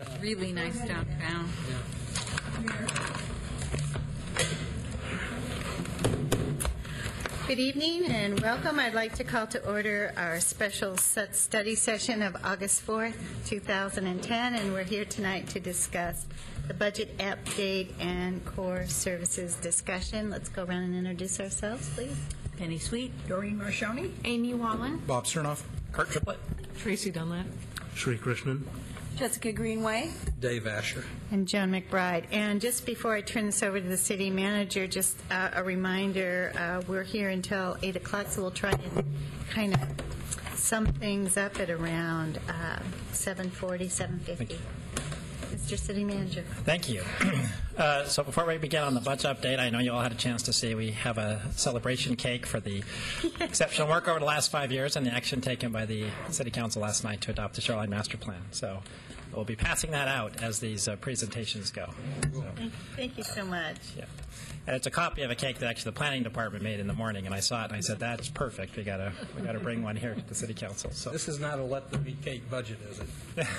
Really nice downtown. Good evening and welcome. I'd like to call to order our special study session of August 4th, 2010, and we're here tonight to discuss the budget update and core services discussion. Let's go around and introduce ourselves, please. Penny Sweet. Doreen Marshoni. Amy Wallen. Bob Cernoff. Kurt Triplett. Tracy Dunlap. Sri Krishnan. Jessica Greenway. Dave Asher. And Joan McBride. And just before I turn this over to the city manager, just a reminder, we're here until 8 o'clock, so we'll try and kind of sum things up at around 7:40, 7:50. Mr. City Manager. Thank you. So before we begin on the budget update, I know you all had a chance to see we have a celebration cake for the exceptional work over the last 5 years and the action taken by the City Council last night to adopt the Shoreline Master Plan. So we'll be passing that out as these presentations go. So, Thank you so much. yeah. And it's a copy of a cake that actually the planning department made in the morning, and I saw it and I said, that's perfect. We got to bring one here to the City Council. So This is not a let them eat cake budget, is it?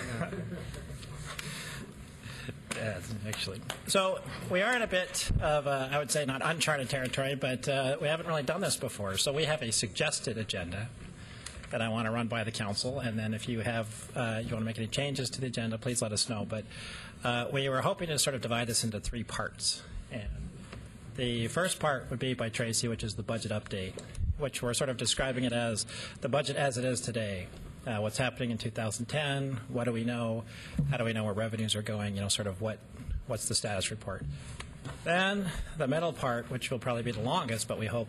Actually. So we are in a bit of, I would say, not uncharted territory, but we haven't really done this before. So we have a suggested agenda that I want to run by the council, and then if you have, you want to make any changes to the agenda, please let us know. But we were hoping to sort of divide this into three parts. And the first part would be by Tracy, which is the budget update, which we're sort of describing it as the budget as it is today. What's happening in 2010, what do we know, how do we know where revenues are going, sort of what's the status report. Then the middle part, which will probably be the longest, but we hope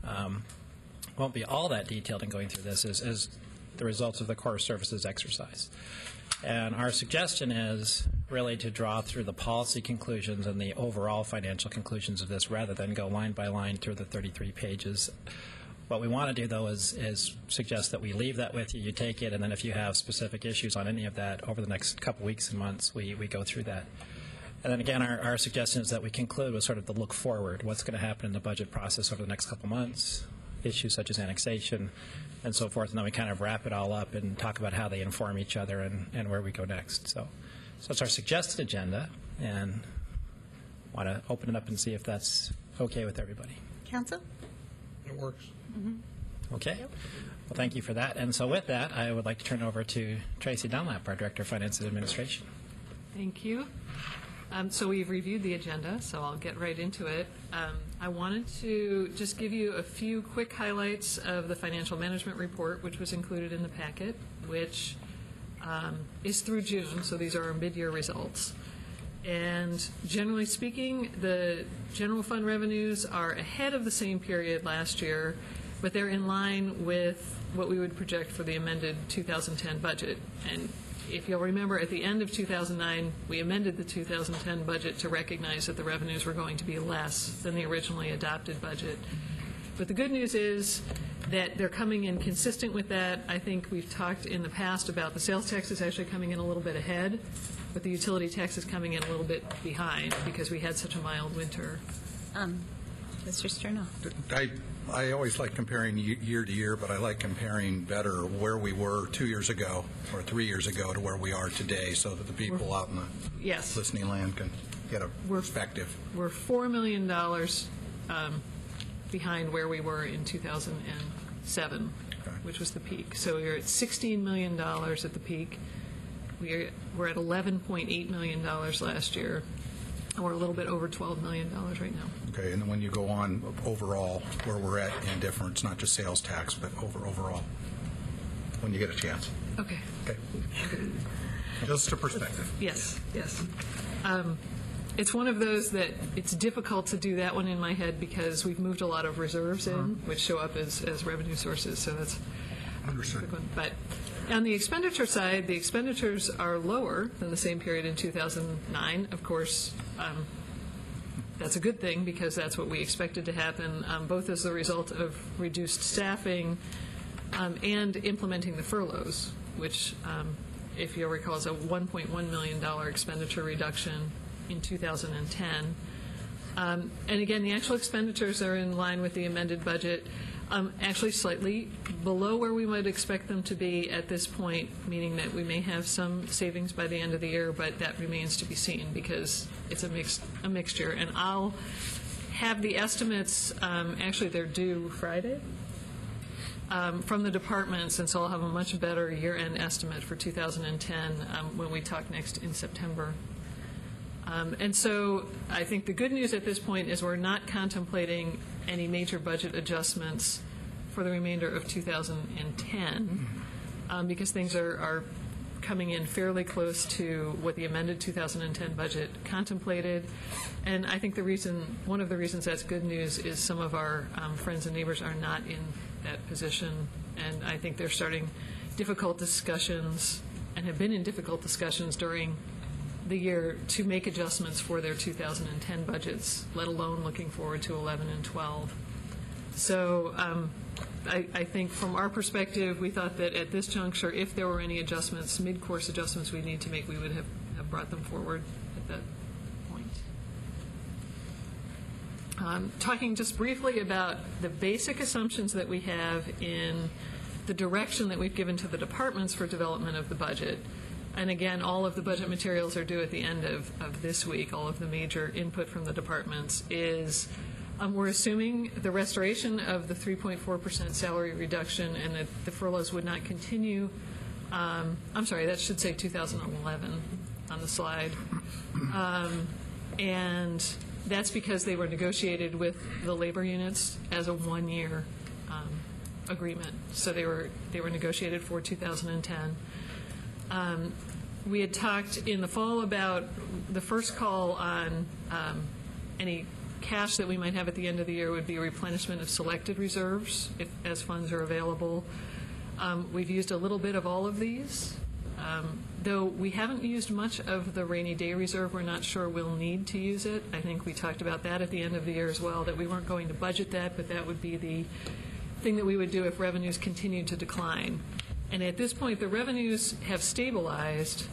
won't be all that detailed in going through this, is the results of the core services exercise. And our suggestion is really to draw through the policy conclusions and the overall financial conclusions of this rather than go line by line through the 33 pages. What we want to do, though, is suggest that we leave that with you, you take it, and then if you have specific issues on any of that over the next couple weeks and months, we go through that. And then again, our suggestion is that we conclude with sort of the look forward, what's going to happen in the budget process over the next couple months, issues such as annexation and so forth, and then we kind of wrap it all up and talk about how they inform each other and where we go next. So it's our suggested agenda, and want to open it up and see if that's okay with everybody. Council? It works. Okay. Well, thank you for that. And so with that, I would like to turn over to Tracy Dunlap, our Director of Finance and Administration. Thank you. So we've reviewed the agenda, so I'll get right into it. I wanted to just give you a few quick highlights of the financial management report, which was included in the packet, which is through June, so these are our mid-year results. And generally speaking, the general fund revenues are ahead of the same period last year, but they're in line with what we would project for the amended 2010 budget. And if you'll remember, at the end of 2009, we amended the 2010 budget to recognize that the revenues were going to be less than the originally adopted budget. But the good news is that they're coming in consistent with that. I think we've talked in the past about the sales tax is actually coming in a little bit ahead, but the utility tax is coming in a little bit behind because we had such a mild winter. Mr. Sterno. I always like comparing year to year, but I like comparing better where we were 2 years ago or 3 years ago to where we are today so that the people out in the listening land can get a perspective. We're $4 million behind where we were in 2007, which was the peak. So we were at $16 million at the peak. We're at $11.8 million last year. And we're a little bit over $12 million right now. Okay, and then when you go on overall, where we're at in difference, not just sales tax, but overall, when you get a chance. Okay. Just a perspective. Yes. It's one of those that it's difficult to do that one in my head because we've moved a lot of reserves in, which show up as revenue sources. So that's Understood. a good one. But on the expenditure side, the expenditures are lower than the same period in 2009. Of course, that's a good thing because that's what we expected to happen, both as a result of reduced staffing and implementing the furloughs, which, if you'll recall, is a $1.1 million expenditure reduction in 2010. And again, the actual expenditures are in line with the amended budget. Actually, slightly below where we might expect them to be at this point, meaning that we may have some savings by the end of the year, but that remains to be seen because it's a mixture. And I'll have the estimates, actually they're due Friday, from the departments, and so I'll have a much better year-end estimate for 2010 when we talk next in September. And so I think the good news at this point is we're not contemplating any major budget adjustments for the remainder of 2010 because things are coming in fairly close to what the amended 2010 budget contemplated. And I think one of the reasons that's good news is some of our friends and neighbors are not in that position, and I think they're starting difficult discussions and have been in difficult discussions during the year to make adjustments for their 2010 budgets, let alone looking forward to 11 and 12. So I think from our perspective, we thought that at this juncture, if there were any adjustments, mid-course adjustments we need to make, we would have brought them forward at that point. Talking just briefly about the basic assumptions that we have in the direction that we've given to the departments for development of the budget. And again, all of the budget materials are due at the end of this week. All of the major input from the departments is we're assuming the restoration of the 3.4% salary reduction and that the furloughs would not continue. I'm sorry, that should say 2011 on the slide. And that's because they were negotiated with the labor units as a one-year agreement. So they were negotiated for 2010. We had talked in the fall about the first call on any cash that we might have at the end of the year would be a replenishment of selected reserves as funds are available. We've used a little bit of all of these. Though we haven't used much of the rainy day reserve, we're not sure we'll need to use it. I think we talked about that at the end of the year as well, that we weren't going to budget that, but that would be the thing that we would do if revenues continued to decline. And at this point, the revenues have stabilized,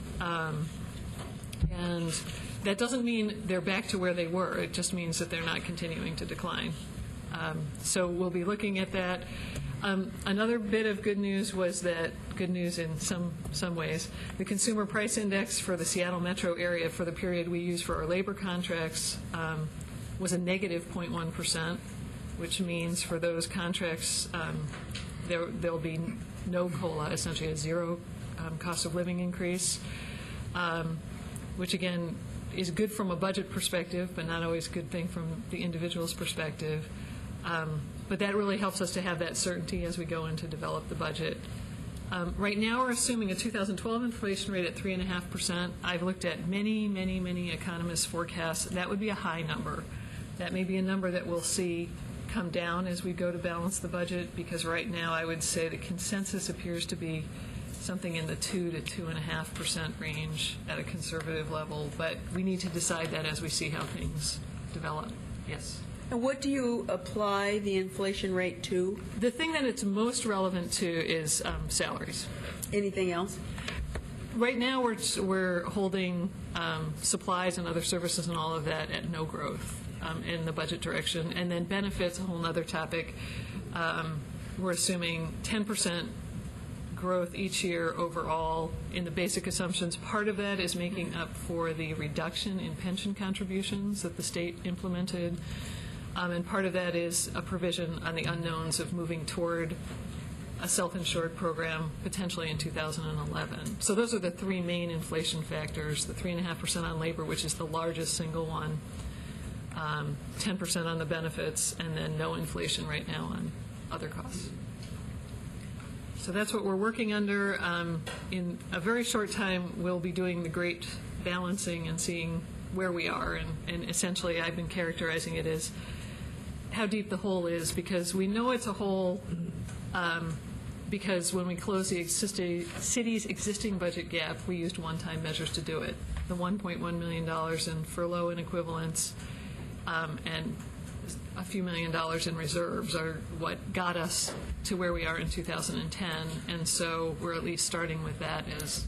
and that doesn't mean they're back to where they were. It just means that they're not continuing to decline. So we'll be looking at that. Another bit of good news was that, good news in some ways, the Consumer Price Index for the Seattle metro area for the period we use for our labor contracts was a negative 0.1%, which means for those contracts there'll be no COLA, essentially a zero cost of living increase, which again is good from a budget perspective, but not always a good thing from the individual's perspective. But that really helps us to have that certainty as we go in to develop the budget. Right now we're assuming a 2012 inflation rate at 3.5%. I've looked at many economists' forecasts. That would be a high number. That may be a number that we'll see come down as we go to balance the budget, because right now I would say the consensus appears to be something in the 2 to 2.5% range at a conservative level, but we need to decide that as we see how things develop. Yes. And what do you apply the inflation rate to? The thing that it's most relevant to is salaries. Anything else? Right now we're holding supplies and other services and all of that at no growth in the budget direction. And then benefits, a whole other topic. We're assuming 10% growth each year overall in the basic assumptions. Part of that is making up for the reduction in pension contributions that the state implemented. And part of that is a provision on the unknowns of moving toward a self-insured program potentially in 2011. So those are the three main inflation factors, the 3.5% on labor, which is the largest single one, 10% on the benefits, and then no inflation right now on other costs. So that's what we're working under. In a very short time, we'll be doing the great balancing and seeing where we are. And essentially, I've been characterizing it as how deep the hole is, because we know it's a hole because when we closed the city's existing budget gap, we used one-time measures to do it. The $1.1 million in furlough and equivalents and a few $1,000,000 in reserves are what got us to where we are in 2010, and so we're at least starting with that as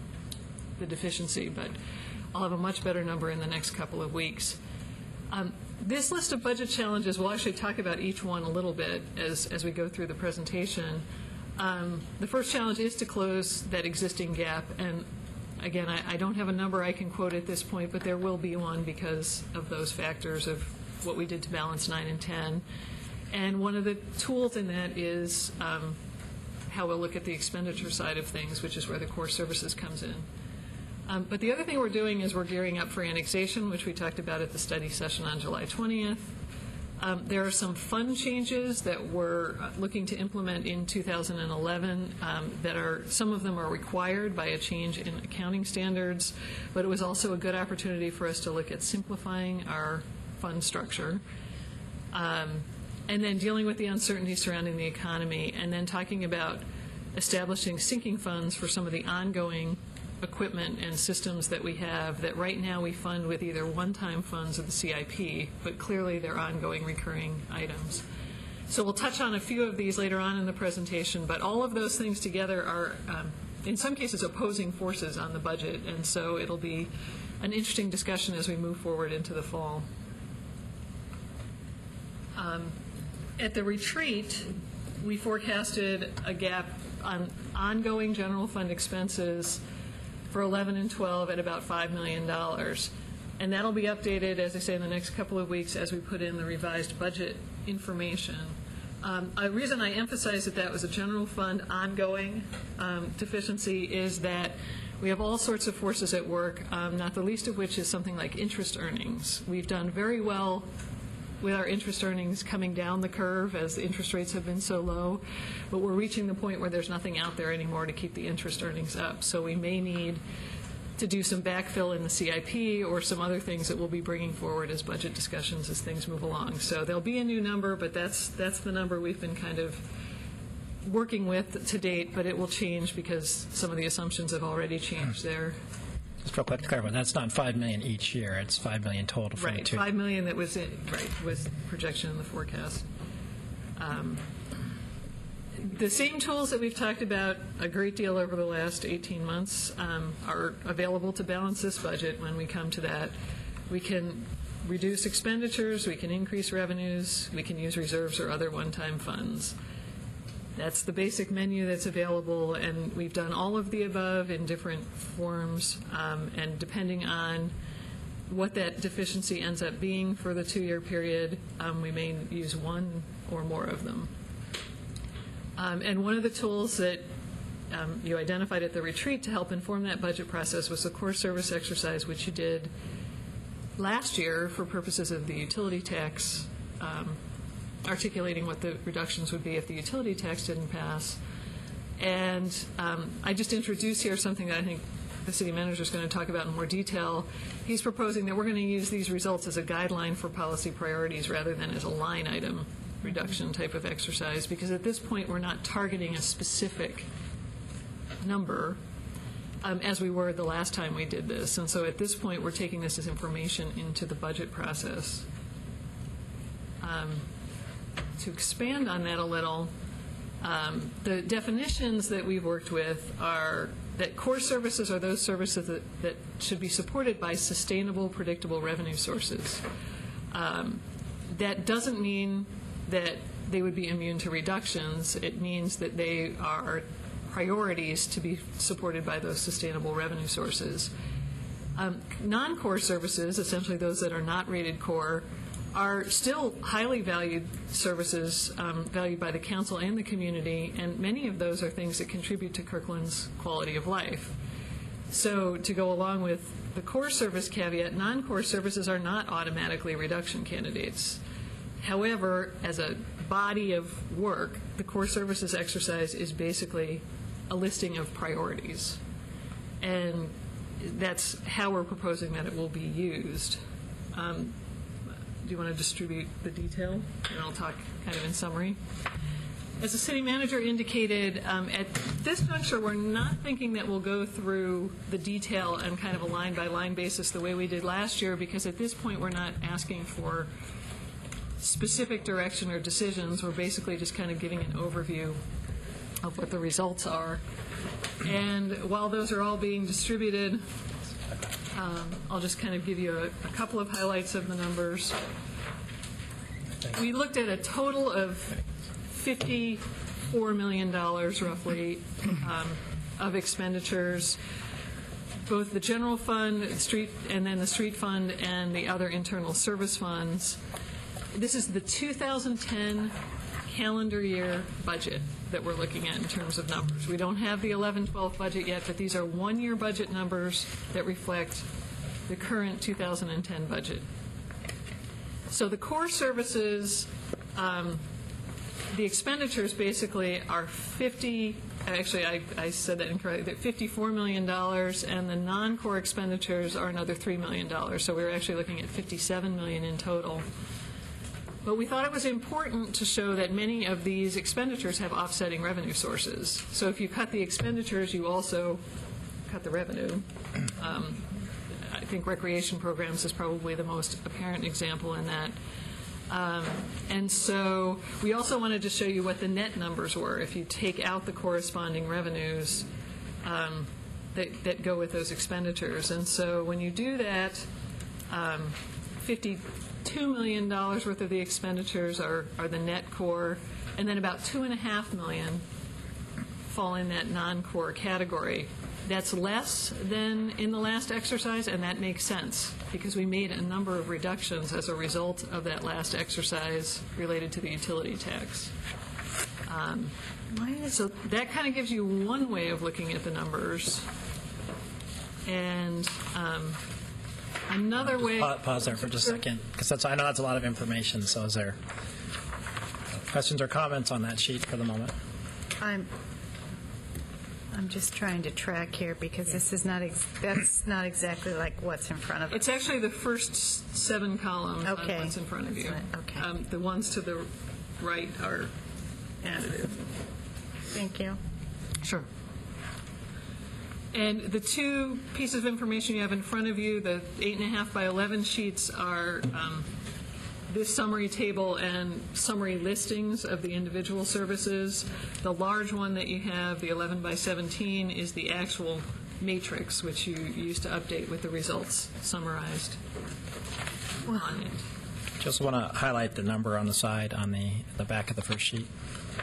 the deficiency, but I'll have a much better number in the next couple of weeks. This list of budget challenges, we'll actually talk about each one a little bit as we go through the presentation. The first challenge is to close that existing gap, and again, I don't have a number I can quote at this point, but there will be one because of those factors of what we did to balance 9 and 10. And one of the tools in that is how we'll look at the expenditure side of things, which is where the core services comes in. But the other thing we're doing is we're gearing up for annexation, which we talked about at the study session on July 20th. There are some fund changes that we're looking to implement in 2011 that are, some of them are required by a change in accounting standards, but it was also a good opportunity for us to look at simplifying our fund structure. And then dealing with the uncertainty surrounding the economy, and then talking about establishing sinking funds for some of the ongoing equipment and systems that we have that right now we fund with either one-time funds of the CIP, but clearly they're ongoing recurring items. So we'll touch on a few of these later on in the presentation, but all of those things together are, in some cases, opposing forces on the budget, and so it'll be an interesting discussion as we move forward into the fall. At the retreat, we forecasted a gap on ongoing general fund expenses for 11 and 12 at about $5 million. And that'll be updated, as I say, in the next couple of weeks as we put in the revised budget information. A reason I emphasize that was a general fund ongoing deficiency is that we have all sorts of forces at work, not the least of which is something like interest earnings. We've done very well with our interest earnings coming down the curve as the interest rates have been so low, but we're reaching the point where there's nothing out there anymore to keep the interest earnings up. So we may need to do some backfill in the CIP or some other things that we'll be bringing forward as budget discussions as things move along. So there'll be a new number, but that's the number we've been kind of working with to date, but it will change because some of the assumptions have already changed there. Just real quick to clarify, that's not $5 million each year. It's $5 million total for the two. Right, $5 million that was was projection in the forecast. The same tools that we've talked about a great deal over the last 18 months are available to balance this budget when we come to that. We can reduce expenditures, we can increase revenues, we can use reserves or other one-time funds. That's the basic menu that's available, and we've done all of the above in different forms, and depending on what that deficiency ends up being for the 2-year period, we may use one or more of them. And one of the tools that you identified at the retreat to help inform that budget process was the core service exercise, which you did last year for purposes of the utility tax, articulating what the reductions would be if the utility tax didn't pass. And I just introduced here something that I think the city manager is going to talk about in more detail. He's proposing that we're going to use these results as a guideline for policy priorities rather than as a line item reduction type of exercise, because at this point we're not targeting a specific number as we were the last time we did this. And so at this point we're taking this as information into the budget process. To expand on that a little, the definitions that we've worked with are that core services are those services that should be supported by sustainable, predictable revenue sources. That doesn't mean that they would be immune to reductions. It means that they are priorities to be supported by those sustainable revenue sources. Non-core services, essentially those that are not rated core, are still highly valued services, valued by the council and the community, and many of those are things that contribute to Kirkland's quality of life. So to go along with the core service caveat, non-core services are not automatically reduction candidates. However, as a body of work, the core services exercise is basically a listing of priorities. And that's how we're proposing that it will be used. Do you want to distribute the detail? And I'll talk kind of in summary. As the city manager indicated, at this juncture, we're not thinking that we'll go through the detail and kind of a line-by-line basis the way we did last year, because at this point we're not asking for specific direction or decisions. We're basically just kind of giving an overview of what the results are. And while those are all being distributed, I'll just kind of give you a couple of highlights of the numbers. we looked at a total of $54 million roughly of expenditures, both the general fund, and then the street fund and the other internal service funds. This is the 2010 calendar year budget that we're looking at in terms of numbers. We don't have the 11-12 budget yet, but these are one-year budget numbers that reflect the current 2010 budget. So the core services, the expenditures basically are I said that incorrectly, $54 million, and the non-core expenditures are another $3 million. So we're actually looking at $57 million in total. But we thought it was important to show that many of these expenditures have offsetting revenue sources. So if you cut the expenditures, you also cut the revenue. I think recreation programs is probably the most apparent example in that. And so we also wanted to show you what the net numbers were if you take out the corresponding revenues that go with those expenditures. And so when you do that, $52 million worth of the expenditures are the net core, and then about $2.5 million fall in that non-core category. That's less than in the last exercise, and that makes sense because we made a number of reductions as a result of that last exercise related to the utility tax. So that kind of gives you one way of looking at the numbers. And another way... Pause there for just a second, because I know that's a lot of information, so is there questions or comments on that sheet for the moment? I'm just trying to track here because this is that's not exactly like what's in front of us. It's actually the first 7 columns on what's in front of you. Okay. The ones to the right are additive. Thank you. Sure. And the 2 pieces of information you have in front of you, the 8.5 by 11 sheets, are this summary table and summary listings of the individual services. The large one that you have, the 11 by 17, is the actual matrix, which you used to update with the results summarized on it. Just want to highlight the number on the side on the back of the first sheet.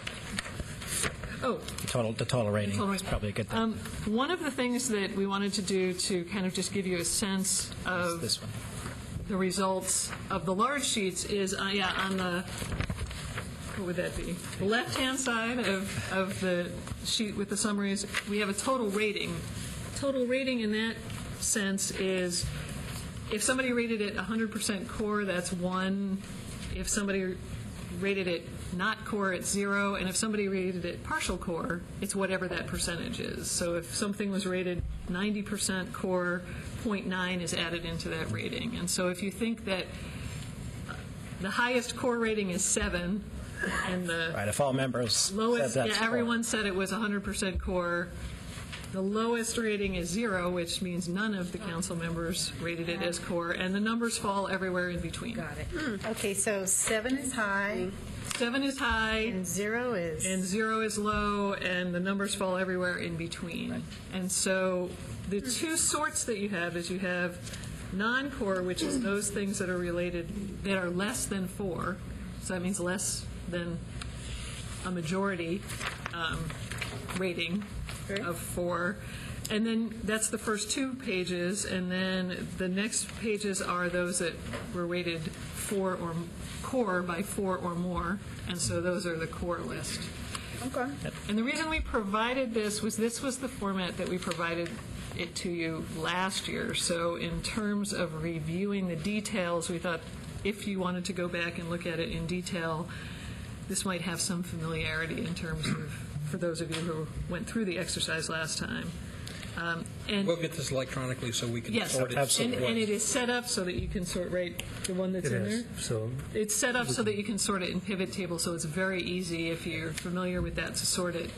Oh, The total rating is probably a good thing. one of the things that we wanted to do to kind of just give you a sense of This one. the results of the large sheets is, on the, what would that be? The left-hand side of the sheet with the summaries, we have a total rating. Total rating in that sense is, if somebody rated it 100% core, that's 1. If somebody rated it not core, it's 0. And if somebody rated it partial core, it's whatever that percentage is. So if something was rated 90% core, 0.9 is added into that rating. And so if you think that the highest core rating is 7, and the Right, if all members lowest, said that's everyone said it was 100% core, the lowest rating is 0, which means none of the council members rated it as core, and the numbers fall everywhere in between. Got it. Okay, so 7 is high 7 is high, and 0 is... and 0 is low, and the numbers fall everywhere in between. And so the 2 sorts that you have is you have non-core, which is those things that are related, that are less than 4, so that means less than a majority rating of 4. And then that's the first 2 pages, and then the next pages are those that were rated 4 or core by 4 or more, and so those are the core list. Okay. And the reason we provided this was the format that we provided it to you last year. So in terms of reviewing the details, we thought if you wanted to go back and look at it in detail, this might have some familiarity in terms of, for those of you who went through the exercise last time. And We'll get this electronically so we can yes, sort it. absolutely. and it is set up so that you can sort the one that's in there. So It's set up so that you can sort it in pivot table, so it's very easy if you're familiar with that to sort it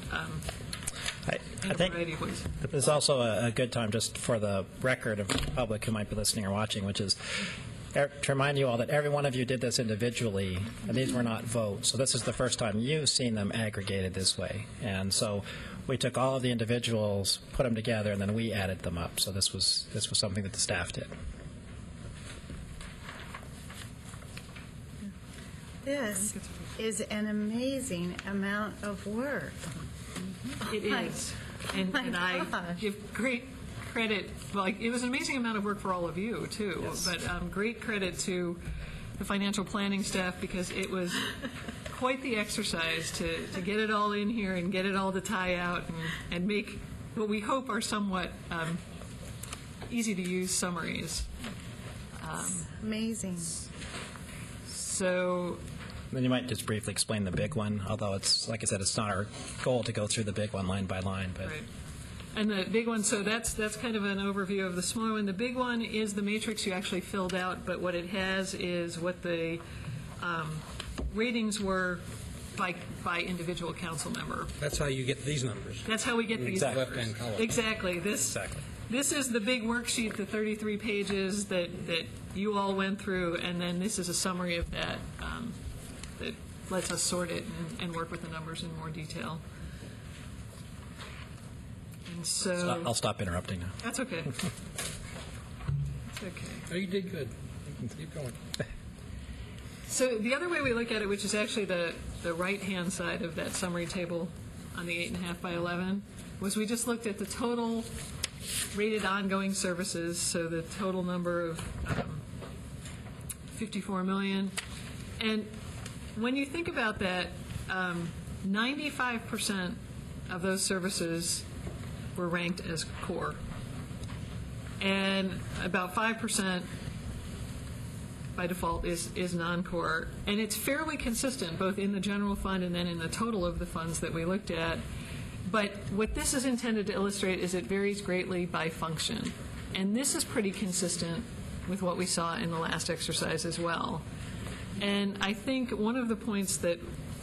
I in a think variety of ways. this is also a good time just for the record of the public who might be listening or watching, which is to remind you all that every one of you did this individually, and these were not votes. So this is the first time you've seen them aggregated this way. And so we took all of the individuals, put them together, and then we added them up. So this was something that the staff did. this is an amazing amount of work. It is. And I gosh. give great credit, like, it was an amazing amount of work for all of you, too. Yes. But great credit to the financial planning staff, because it was quite the exercise to get it all in here and get it all to tie out and make what we hope are somewhat easy-to-use summaries. Amazing. So Then you might just briefly explain the big one, although it's, like I said, it's not our goal to go through the big one line by line. But right. And the big one, so that's kind of an overview of the smaller one. The big one is the matrix you actually filled out, but what it has is what the ratings were by individual council member. That's how you get these numbers. That's how we get these Exactly. numbers. Left-hand column. Exactly. This is the big worksheet, the 33 pages that you all went through, and then this is a summary of that that lets us sort it and work with the numbers in more detail. And so I'll stop interrupting now. that's okay. That's okay. Oh, you did good. Keep going. So the other way we look at it, which is actually the right-hand side of that summary table on the 8.5 by 11, was we just looked at the total rated ongoing services, so the total number of 54 million. And when you think about that, 95% of those services were ranked as core. And about 5% by default is non-core. And it's fairly consistent, both in the general fund and then in the total of the funds that we looked at. But what this is intended to illustrate is it varies greatly by function. And this is pretty consistent with what we saw in the last exercise as well. And I think one of the points that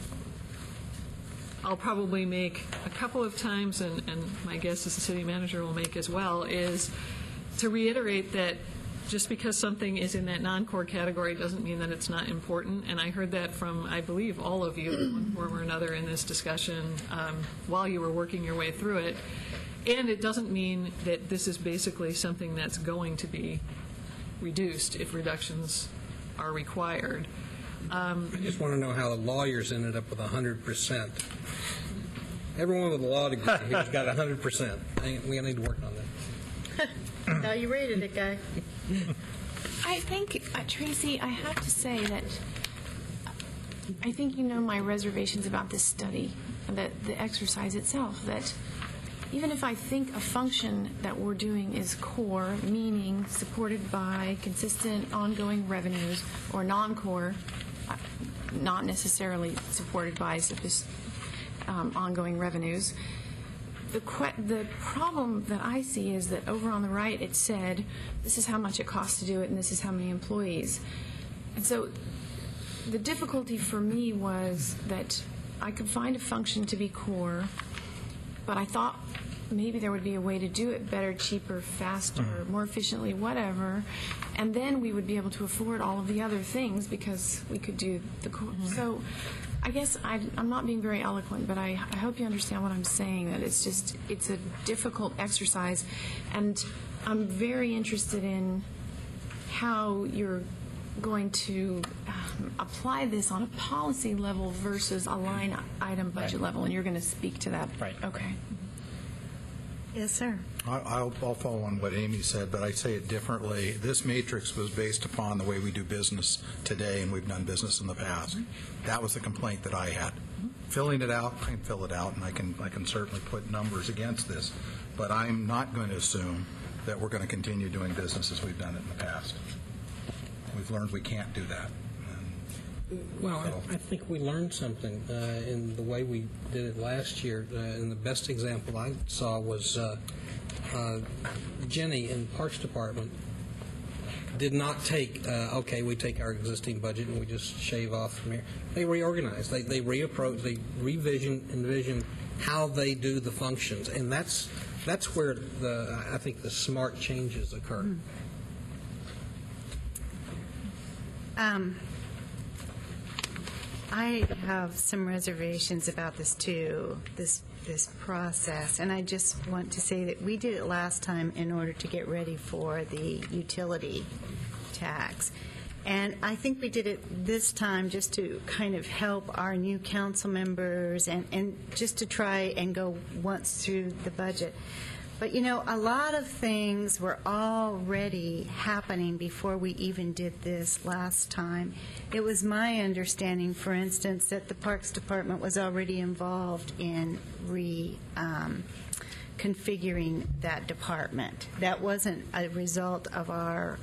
I'll probably make a couple of times, and my guess is the city manager will make as well, is to reiterate that just because something is in that non-core category doesn't mean that it's not important. And I heard that from, I believe, all of you in one form or another in this discussion while you were working your way through it. And it doesn't mean that this is basically something that's going to be reduced if reductions are required. I just want to know how the lawyers ended up with 100%. Everyone with a law degree here's got 100%. We need to work on that. How you rated it, Guy? I think, Tracy, I have to say that I think you know my reservations about this study, the exercise itself, that even if I think a function that we're doing is core, meaning supported by consistent ongoing revenues, or non-core, not necessarily supported by ongoing revenues, the problem that I see is that over on the right it said this is how much it costs to do it and this is how many employees. And so the difficulty for me was that I could find a function to be core, but I thought maybe there would be a way to do it better, cheaper, faster, more efficiently, whatever, and then we would be able to afford all of the other things because we could do the core. So I guess I'm not being very eloquent, but I hope you understand what I'm saying, that it's a difficult exercise, and I'm very interested in how you're going to apply this on a policy level versus a line item budget level, and you're going to speak to that. Right. Okay. Yes, sir. I'll follow on what Amy said, but I say it differently. This matrix was based upon the way we do business today, and we've done business in the past. That was the complaint that I had. Filling it out, I can fill it out, and I can certainly put numbers against this, but I'm not going to assume that we're going to continue doing business as we've done it in the past. We've learned we can't do that. Well, I think we learned something in the way we did it last year. And the best example I saw was Jenny in the Parks Department did not take, okay, we take our existing budget and we just shave off from here. They reorganized. They reapproach, they envision how they do the functions. And that's where I think the smart changes occur. I have some reservations about this too, this process, and I just want to say that we did it last time in order to get ready for the utility tax. And I think we did it this time just to kind of help our new council members and just to try and go once through the budget. But, you know, a lot of things were already happening before we even did this last time. It was my understanding, for instance, that the Parks Department was already involved in configuring that department. That wasn't a result of our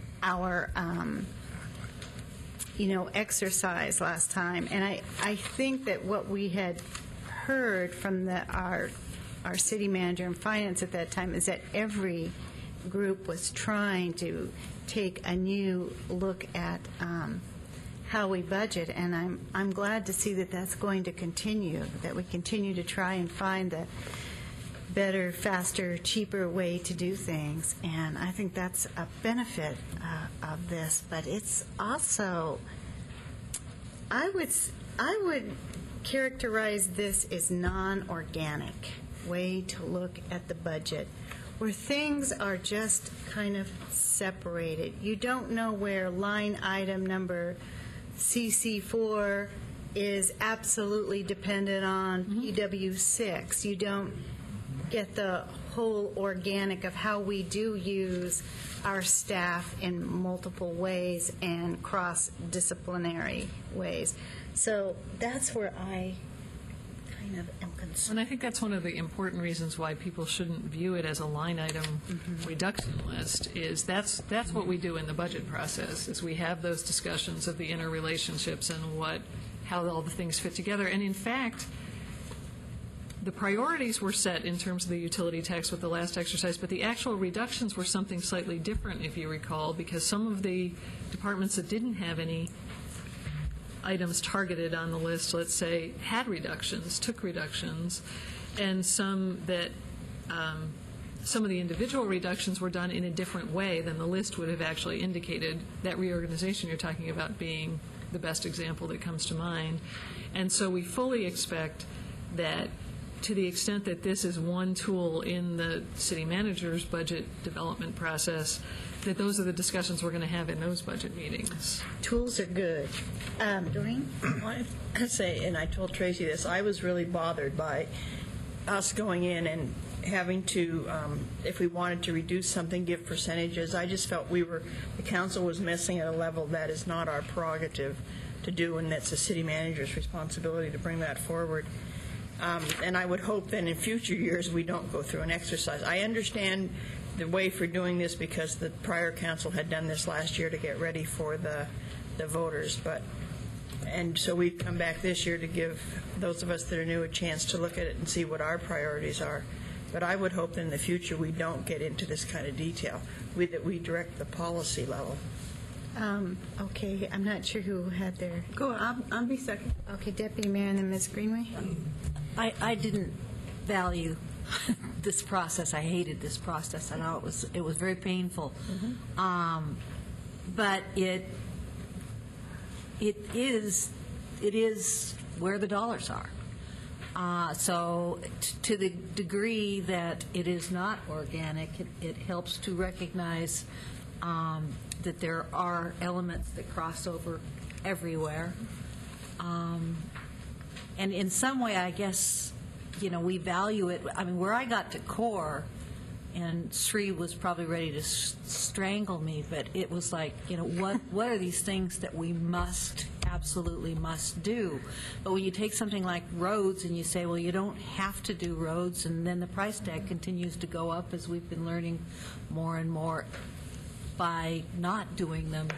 exercise last time. And I think that what we had heard from our city manager and finance at that time is that every group was trying to take a new look at how we budget, and I'm glad to see that that's going to continue, that we continue to try and find the better, faster, cheaper way to do things, and I think that's a benefit of this. But it's also, I would characterize this as non-organic way to look at the budget, where things are just kind of separated. You don't know where line item number CC4 is absolutely dependent on PW6. You don't get the whole organic of how we do use our staff in multiple ways and cross-disciplinary ways. So that's where I kind of am concerned. And I think that's one of the important reasons why people shouldn't view it as a line item reduction list, is that's what we do in the budget process, is we have those discussions of the interrelationships and how all the things fit together. And in fact, the priorities were set in terms of the utility tax with the last exercise, but the actual reductions were something slightly different, if you recall, because some of the departments that didn't have any items targeted on the list, let's say, had reductions, took reductions, and some that some of the individual reductions were done in a different way than the list would have actually indicated. That reorganization you're talking about being the best example that comes to mind. And so we fully expect that, to the extent that this is one tool in the city manager's budget development process, that those are the discussions we're going to have in those budget meetings. Tools are good. Doreen? I say, and I told Tracy this, I was really bothered by us going in and having to, if we wanted to reduce something, give percentages. I just felt the council was messing at a level that is not our prerogative to do, and that's the city manager's responsibility to bring that forward. And I would hope that in future years we don't go through an exercise. I understand the way for doing this because the prior council had done this last year to get ready for the voters. And so we've come back this year to give those of us that are new a chance to look at it and see what our priorities are. But I would hope that in the future we don't get into this kind of detail, that we direct the policy level. Okay, I'm not sure who had their... Go on, I'll be second. Okay, Deputy Mayor and then Ms. Greenway. I didn't value this process. I hated this process. I know it was very painful. But it is where the dollars are. So to the degree that it is not organic, it helps to recognize that there are elements that cross over everywhere. And in some way, I guess, we value it. I mean, where I got to core, and Sri was probably ready to strangle me, but it was like, what are these things that we absolutely must do? But when you take something like roads and you say, well, you don't have to do roads, and then the price tag continues to go up as we've been learning more and more by not doing them,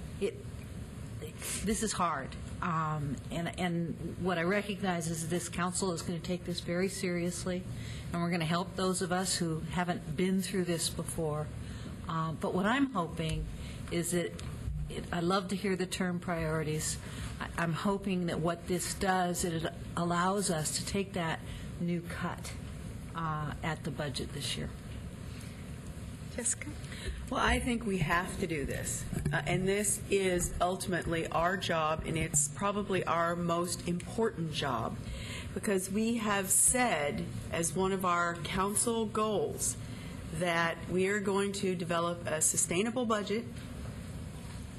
this is hard. And what I recognize is this council is going to take this very seriously, and we're going to help those of us who haven't been through this before. But what I'm hoping is that I love to hear the term priorities. I'm hoping that what this does, it allows us to take that new cut at the budget this year. Jessica? Well, I think we have to do this. And this is ultimately our job, and it's probably our most important job, because we have said as one of our council goals that we are going to develop a sustainable budget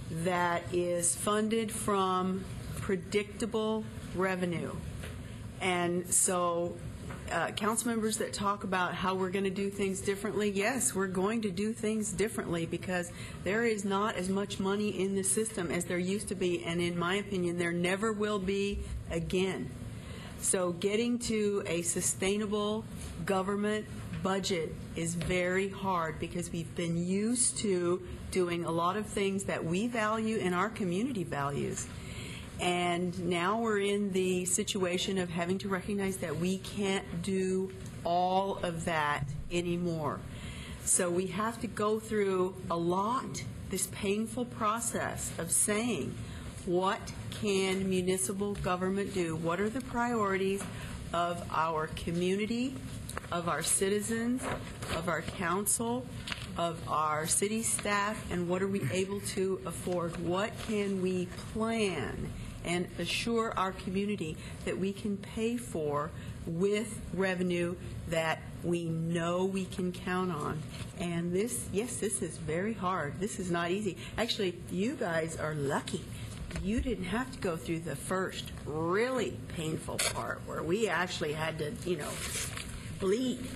that is funded from predictable revenue. And so council members that talk about how we're going to do things differently, yes, we're going to do things differently because there is not as much money in the system as there used to be, and in my opinion, there never will be again. So getting to a sustainable government budget is very hard because we've been used to doing a lot of things that we value and our community values. And now we're in the situation of having to recognize that we can't do all of that anymore. So we have to go through a lot, this painful process of saying, what can municipal government do? What are the priorities of our community, of our citizens, of our council, of our city staff, and what are we able to afford? What can we plan and assure our community that we can pay for with revenue that we know we can count on? And this is very hard. This is not easy. Actually, you guys are lucky. You didn't have to go through the first really painful part where we actually had to, bleed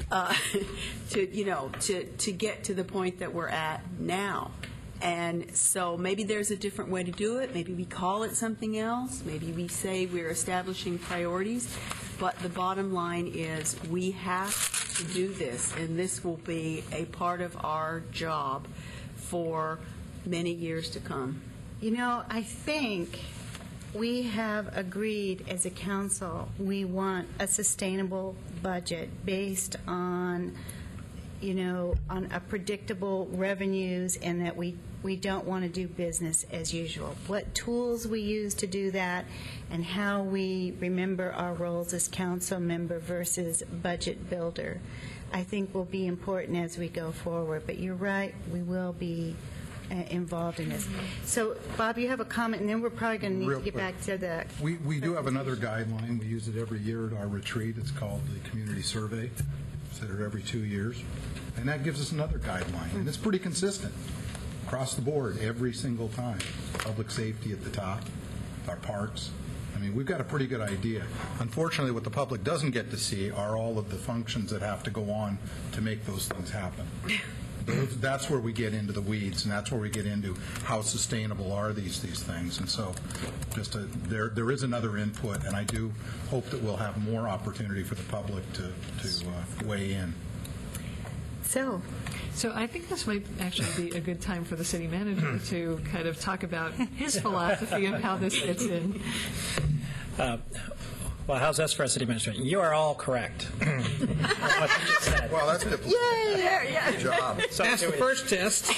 to get to the point that we're at now. And so maybe there's a different way to do it. Maybe we call it something else. Maybe we say we're establishing priorities. But the bottom line is we have to do this, and this will be a part of our job for many years to come. I think we have agreed as a council we want a sustainable budget based on on a predictable revenues, and that we don't want to do business as usual. What tools we use to do that and how we remember our roles as council member versus budget builder, I think will be important as we go forward. But you're right, we will be involved in this. So, Bob, you have a comment, and then we're probably going to need to get back to the... We do have another guideline. We use it every year at our retreat. It's called the Community Survey. Considered every 2 years. And that gives us another guideline. And it's pretty consistent across the board every single time. Public safety at the top, our parks. I mean, we've got a pretty good idea. Unfortunately, what the public doesn't get to see are all of the functions that have to go on to make those things happen. That's where we get into the weeds, and that's where we get into how sustainable are these things. And so there is another input, and I do hope that we'll have more opportunity for the public to weigh in. So I think this might actually be a good time for the city manager to kind of talk about his philosophy of how this fits in. Well, how's this for a city administrator? You are all correct. Well, that's good. Yay! Good job. That's the first test.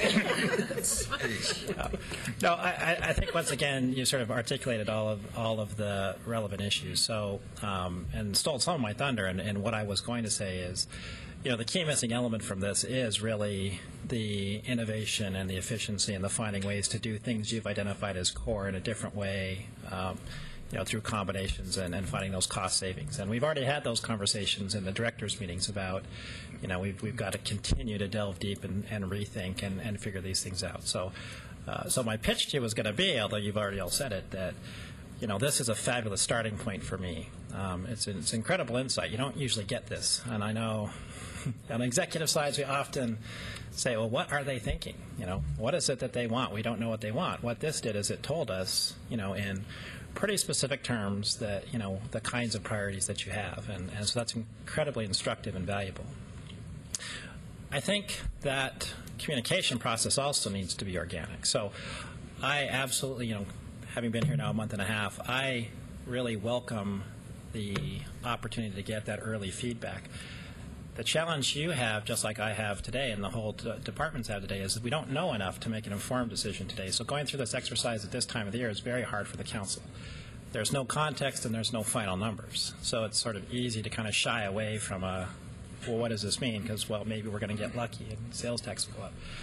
No, I think once again you sort of articulated all of the relevant issues. So and stole some of my thunder. And what I was going to say is, the key missing element from this is really the innovation and the efficiency and the finding ways to do things you've identified as core in a different way. Through combinations and finding those cost savings. And we've already had those conversations in the directors' meetings about, we've got to continue to delve deep and rethink and figure these things out. So my pitch to you was going to be, although you've already all said it, that, this is a fabulous starting point for me. It's incredible insight. You don't usually get this. And I know on the executive sides, we often say, well, what are they thinking? What is it that they want? We don't know what they want. What this did is it told us, in pretty specific terms that, the kinds of priorities that you have. And so that's incredibly instructive and valuable. I think that communication process also needs to be organic. So I absolutely, having been here now a month and a half, I really welcome the opportunity to get that early feedback. The challenge you have, just like I have today and the whole departments have today, is that we don't know enough to make an informed decision today. So going through this exercise at this time of the year is very hard for the council. There's no context and there's no final numbers. So it's sort of easy to kind of shy away from well, what does this mean? Because, well, maybe we're going to get lucky and sales tax will go up.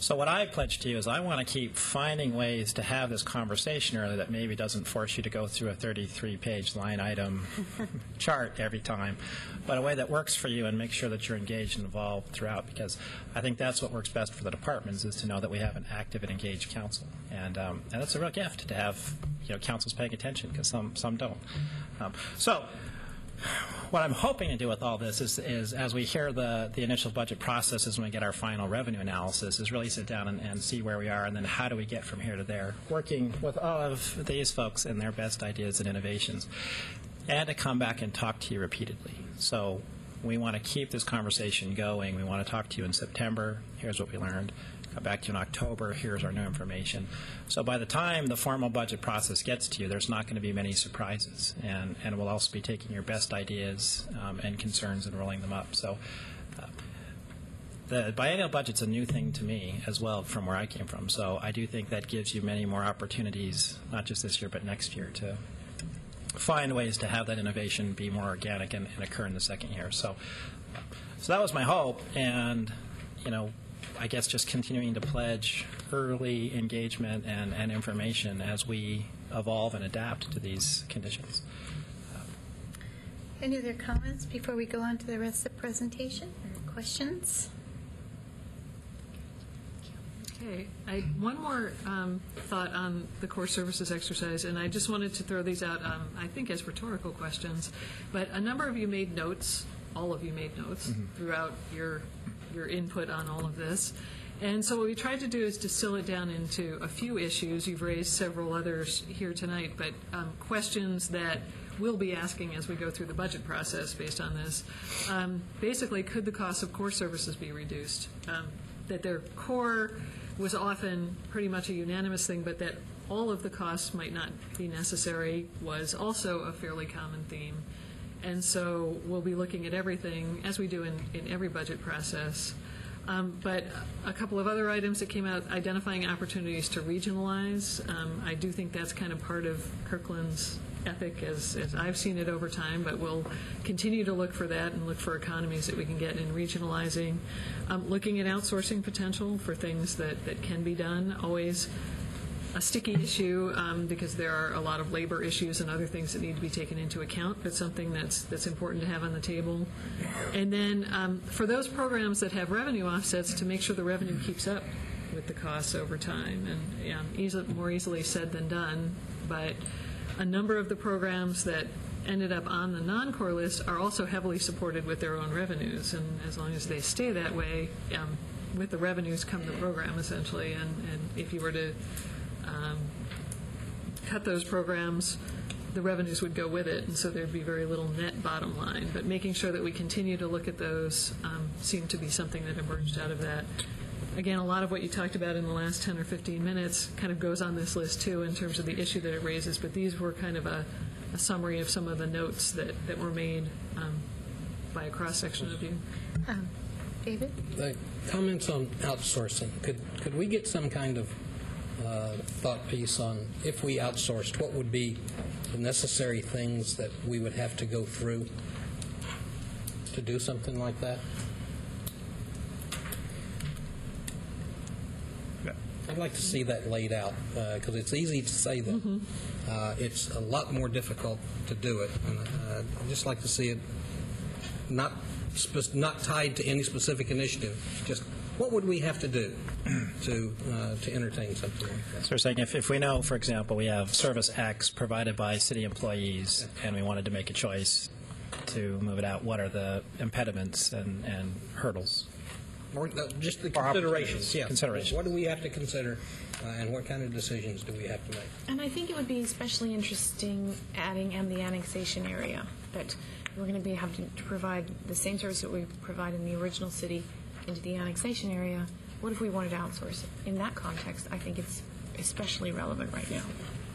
So what I pledged to you is I want to keep finding ways to have this conversation early that maybe doesn't force you to go through a 33-page line item chart every time, but a way that works for you and makes sure that you're engaged and involved throughout, because I think that's what works best for the departments, is to know that we have an active and engaged council. And it's a real gift to have councils paying attention, because some don't. So what I'm hoping to do with all this is as we hear the initial budget processes, when we get our final revenue analysis, is really sit down and see where we are, and then how do we get from here to there, working with all of these folks and their best ideas and innovations, and to come back and talk to you repeatedly. So we want to keep this conversation going. We want to talk to you in September. Here's what we learned. Come back to you in October. Here's our new information. So by the time the formal budget process gets to you, there's not going to be many surprises. And we'll also be taking your best ideas and concerns and rolling them up. So the biennial budget's a new thing to me as well from where I came from. So I do think that gives you many more opportunities, not just this year but next year, to find ways to have that innovation be more organic and occur in the second year. So that was my hope. And, I guess just continuing to pledge early engagement and information as we evolve and adapt to these conditions. Any other comments before we go on to the rest of the presentation or questions? Okay. One more thought on the core services exercise, and I just wanted to throw these out, I think, as rhetorical questions. But a number of you made notes, all of you made notes throughout your input on all of this. And so what we tried to do is distill it down into a few issues. You've raised several others here tonight, but questions that we'll be asking as we go through the budget process based on this. Basically, could the cost of core services be reduced? That their core was often pretty much a unanimous thing, but that all of the costs might not be necessary was also a fairly common theme. And so we'll be looking at everything, as we do in every budget process. But a couple of other items that came out, identifying opportunities to regionalize. I do think that's kind of part of Kirkland's ethic as I've seen it over time, but we'll continue to look for that and look for economies that we can get in regionalizing. Looking at outsourcing potential for things that can be done, always a sticky issue because there are a lot of labor issues and other things that need to be taken into account, but something that's important to have on the table. And then for those programs that have revenue offsets, to make sure the revenue keeps up with the costs over time. And more easily said than done, but a number of the programs that ended up on the non-core list are also heavily supported with their own revenues, and as long as they stay that way, with the revenues come the program, essentially. And if you were to cut those programs, the revenues would go with it, and so there'd be very little net bottom line. But making sure that we continue to look at those seemed to be something that emerged out of that. Again, a lot of what you talked about in the last 10 or 15 minutes kind of goes on this list, too, in terms of the issue that it raises, but these were kind of a summary of some of the notes that were made by a cross-section of you. David? The comments on outsourcing, could we get some kind of thought piece on, if we outsourced, what would be the necessary things that we would have to go through to do something like that? I'd like to see that laid out, because it's easy to say that. It's a lot more difficult to do it. And I'd just like to see it not tied to any specific initiative, just what would we have to do to entertain something like that? So we're saying if we know, for example, we have service X provided by city employees, and we wanted to make a choice to move it out, what are the impediments and hurdles? Or just the considerations. Yeah. Considerations. What do we have to consider, and what kind of decisions do we have to make? And I think it would be especially interesting adding in the annexation area, that we're going to be having to provide the same service that we provide in the original city into the annexation area. What if we wanted to outsource it? In that context, I think it's especially relevant right now.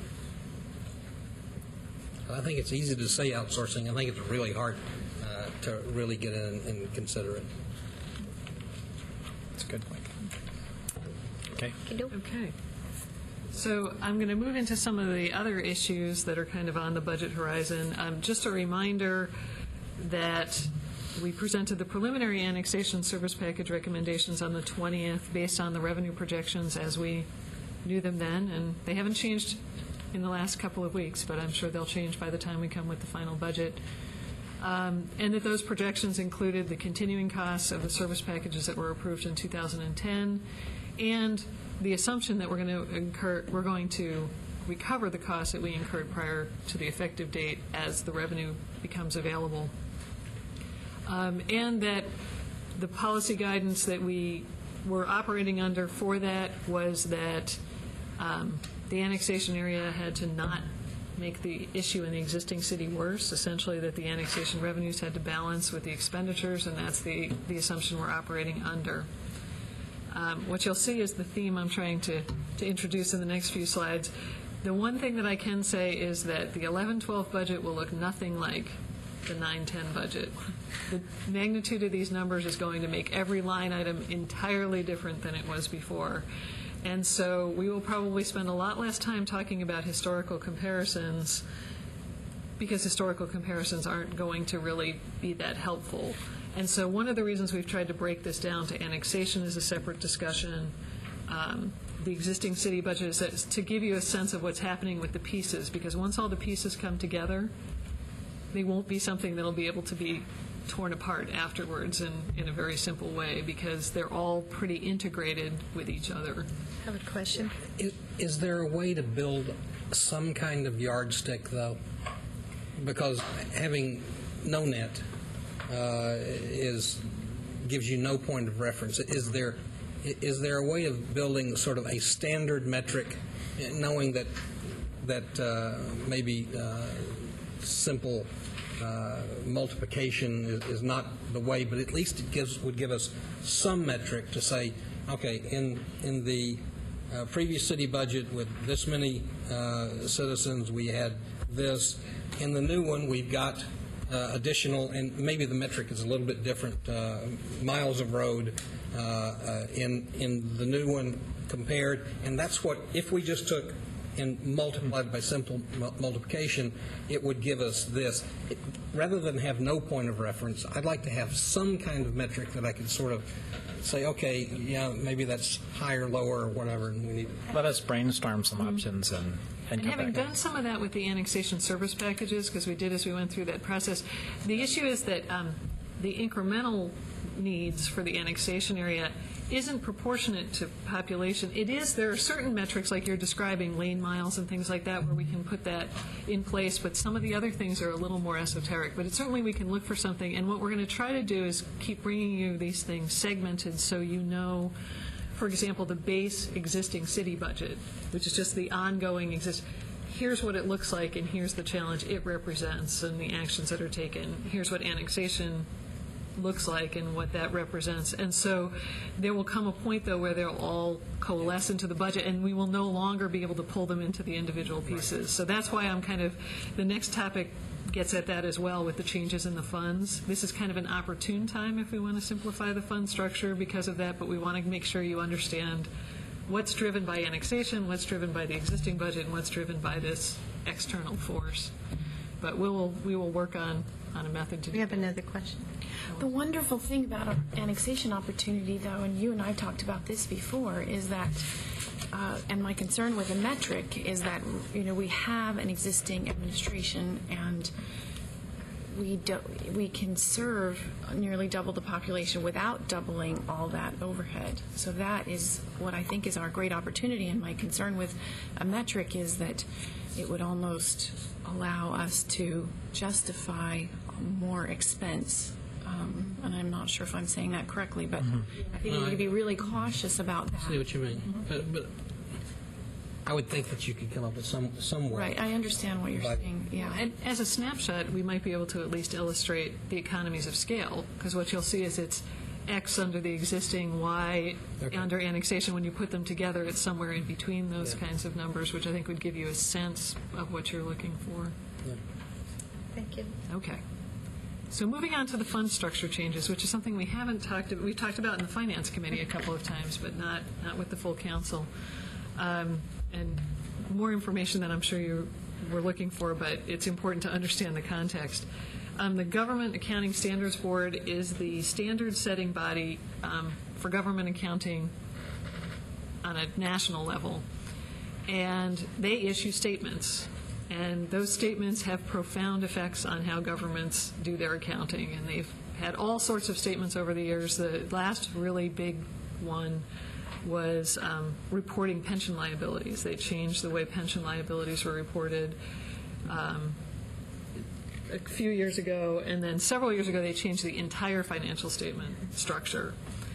I think it's easy to say outsourcing. I think it's really hard to really get in and consider it. That's a good point. Okay. Okay. So I'm going to move into some of the other issues that are kind of on the budget horizon. Just a reminder that We presented the preliminary annexation service package recommendations on the 20th based on the revenue projections as we knew them then, and they haven't changed in the last couple of weeks, but I'm sure they'll change by the time we come with the final budget. And that those projections included the continuing costs of the service packages that were approved in 2010, and the assumption that we're going to recover the costs that we incurred prior to the effective date as the revenue becomes available. And that the policy guidance that we were operating under for that was that the annexation area had to not make the issue in the existing city worse, essentially that the annexation revenues had to balance with the expenditures, and that's the assumption we're operating under. What you'll see is the theme I'm trying to introduce in the next few slides. The one thing that I can say is that the 11-12 budget will look nothing like the 9-10 budget. The magnitude of these numbers is going to make every line item entirely different than it was before. And so we will probably spend a lot less time talking about historical comparisons, because historical comparisons aren't going to really be that helpful. And so one of the reasons we've tried to break this down to annexation is a separate discussion. The existing city budget is to give you a sense of what's happening with the pieces, because once all the pieces come together, they won't be something that'll be able to be torn apart afterwards in a very simple way, because they're all pretty integrated with each other. I have a question. Is there a way to build some kind of yardstick, though? Because having no net gives you no point of reference. Is there a way of building sort of a standard metric, knowing that maybe simple multiplication is not the way, but at least it would give us some metric to say, okay, in the previous city budget with this many citizens, we had this. In the new one, we've got additional, and maybe the metric is a little bit different, miles of road in the new one compared, and that's what, if we just took and multiplied by simple multiplication, it would give us this. Rather than have no point of reference, I'd like to have some kind of metric that I could sort of say, okay, yeah, maybe that's higher, lower, or whatever, and we need. Let us brainstorm some options and come having back done some of that with the annexation service packages, because we did as we went through that process, the issue is that the incremental needs for the annexation area isn't proportionate to population. There are certain metrics, like you're describing, lane miles and things like that, where we can put that in place, but some of the other things are a little more esoteric. But certainly we can look for something, and what we're going to try to do is keep bringing you these things segmented so you know, for example, the base existing city budget, which is just the ongoing here's what it looks like, and here's the challenge it represents and the actions that are taken. Here's what annexation looks like and what that represents. And so there will come a point, though, where they'll all coalesce into the budget, and we will no longer be able to pull them into the individual pieces. Right. So that's why the next topic gets at that as well, with the changes in the funds. This is kind of an opportune time if we want to simplify the fund structure because of that, but we want to make sure you understand what's driven by annexation, what's driven by the existing budget, and what's driven by this external force. But we will work on a method to do that. We have another question. The wonderful thing about our annexation opportunity, though, and you and I talked about this before, is that, and my concern with the metric is that, we have an existing administration, and we can serve nearly double the population without doubling all that overhead. So that is what I think is our great opportunity, and my concern with a metric is that it would almost allow us to justify more expense. And I'm not sure if I'm saying that correctly, but I think we need to be really cautious about that. I see what you mean. But I would think that you could come up with some way. Right, I understand what you're saying, yeah. And as a snapshot, we might be able to at least illustrate the economies of scale, because what you'll see is it's X under the existing, Y under annexation. When you put them together, it's somewhere in between those kinds of numbers, which I think would give you a sense of what you're looking for. Yeah. Thank you. Okay. So moving on to the fund structure changes, which is something we've talked about in the Finance Committee a couple of times, but not with the full council. And more information that I'm sure you were looking for, but it's important to understand the context. The Government Accounting Standards Board is the standard-setting body for government accounting on a national level, and they issue statements. And those statements have profound effects on how governments do their accounting, and they've had all sorts of statements over the years. The last really big one was reporting pension liabilities. They changed the way pension liabilities were reported a few years ago, and then several years ago they changed the entire financial statement structure.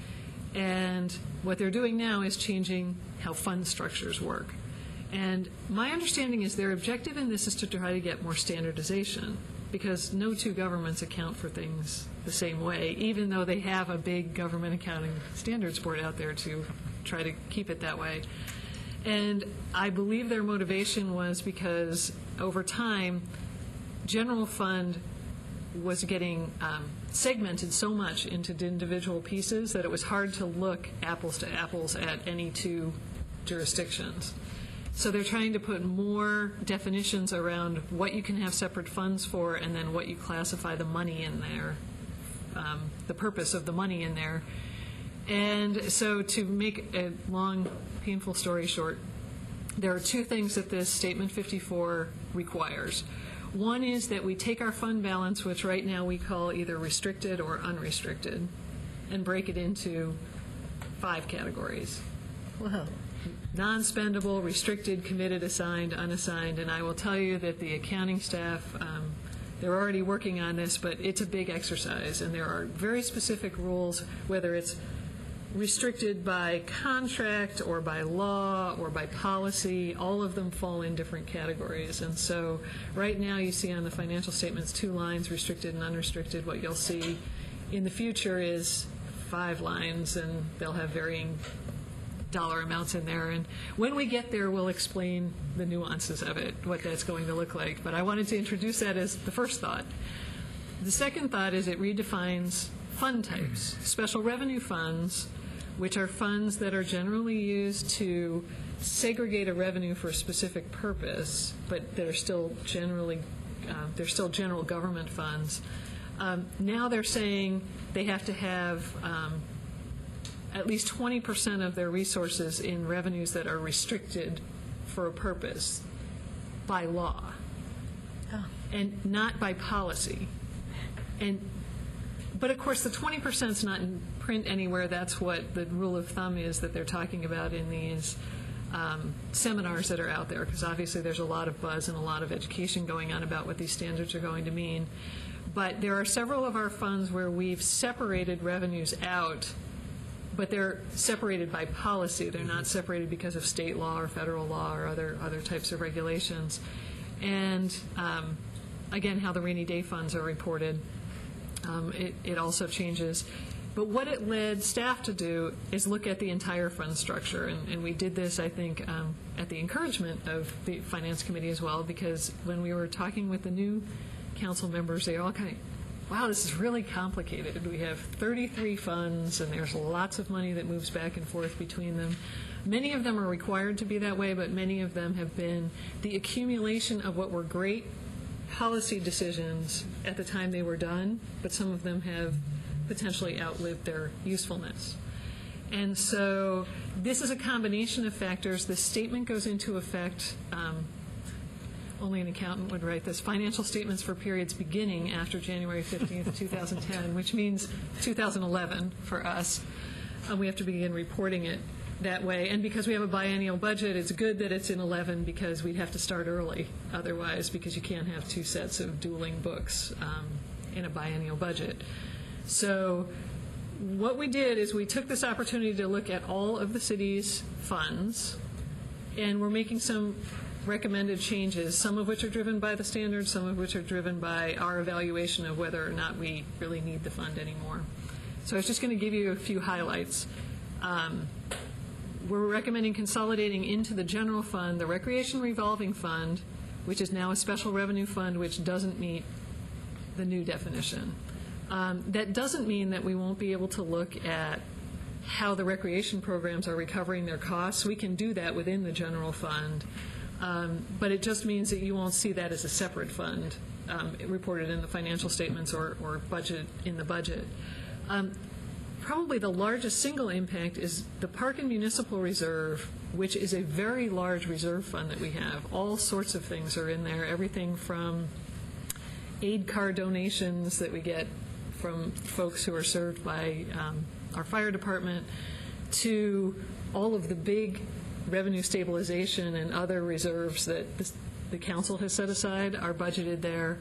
And what they're doing now is changing how fund structures work. And my understanding is their objective in this is to try to get more standardization, because no two governments account for things the same way, even though they have a big government accounting standards board out there to try to keep it that way. And I believe their motivation was because over time, general fund was getting segmented so much into individual pieces that it was hard to look apples to apples at any two jurisdictions. So they're trying to put more definitions around what you can have separate funds for, and then what you classify the money in there, the purpose of the money in there. And so to make a long, painful story short, there are two things that this Statement 54 requires. One is that we take our fund balance, which right now we call either restricted or unrestricted, and break it into 5 categories. Whoa. Non-spendable, restricted, committed, assigned, unassigned. And I will tell you that the accounting staff, they're already working on this, but it's a big exercise, and there are very specific rules, whether it's restricted by contract or by law or by policy. All of them fall in different categories. And so right now you see on the financial statements 2 lines, restricted and unrestricted. What you'll see in the future is 5 lines, and they'll have varying dollar amounts in there. And when we get there, we'll explain the nuances of it, what that's going to look like. But I wanted to introduce that as the first thought. The second thought is it redefines fund types. Special revenue funds, which are funds that are generally used to segregate a revenue for a specific purpose, but that are still generally, they're still general government funds. Now they're saying they have to have at least 20% of their resources in revenues that are restricted for a purpose by law, and not by policy. But of course, the 20% is not in print anywhere. That's what the rule of thumb is that they're talking about in these seminars that are out there, because obviously there's a lot of buzz and a lot of education going on about what these standards are going to mean. But there are several of our funds where we've separated revenues out, but they're separated by policy. They're not separated because of state law or federal law or other types of regulations. And again, how the rainy day funds are reported, it also changes. But what it led staff to do is look at the entire fund structure. And we did this, I think, at the encouragement of the Finance Committee as well, because when we were talking with the new council members, they all kind of, wow, this is really complicated. We have 33 funds, and there's lots of money that moves back and forth between them. Many of them are required to be that way, but many of them have been the accumulation of what were great policy decisions at the time they were done, but some of them have potentially outlived their usefulness. And so this is a combination of factors. The statement goes into effect, only an accountant would write this, financial statements for periods beginning after January 15th, 2010, which means 2011 for us. We have to begin reporting it that way. And because we have a biennial budget, it's good that it's in 11 because we'd have to start early otherwise, because you can't have 2 sets of dueling books in a biennial budget. So what we did is we took this opportunity to look at all of the city's funds, and we're making some recommended changes, some of which are driven by the standards, some of which are driven by our evaluation of whether or not we really need the fund anymore. So I was just going to give you a few highlights. We're recommending consolidating into the general fund the Recreation Revolving Fund, which is now a special revenue fund, which doesn't meet the new definition. That doesn't mean that we won't be able to look at how the recreation programs are recovering their costs. We can do that within the general fund. But it just means that you won't see that as a separate fund reported in the financial statements or budget in the budget. Probably the largest single impact is the Park and Municipal Reserve, which is a very large reserve fund that we have. All sorts of things are in there, everything from aid car donations that we get from folks who are served by our fire department, to all of the big revenue stabilization and other reserves that the council has set aside are budgeted there.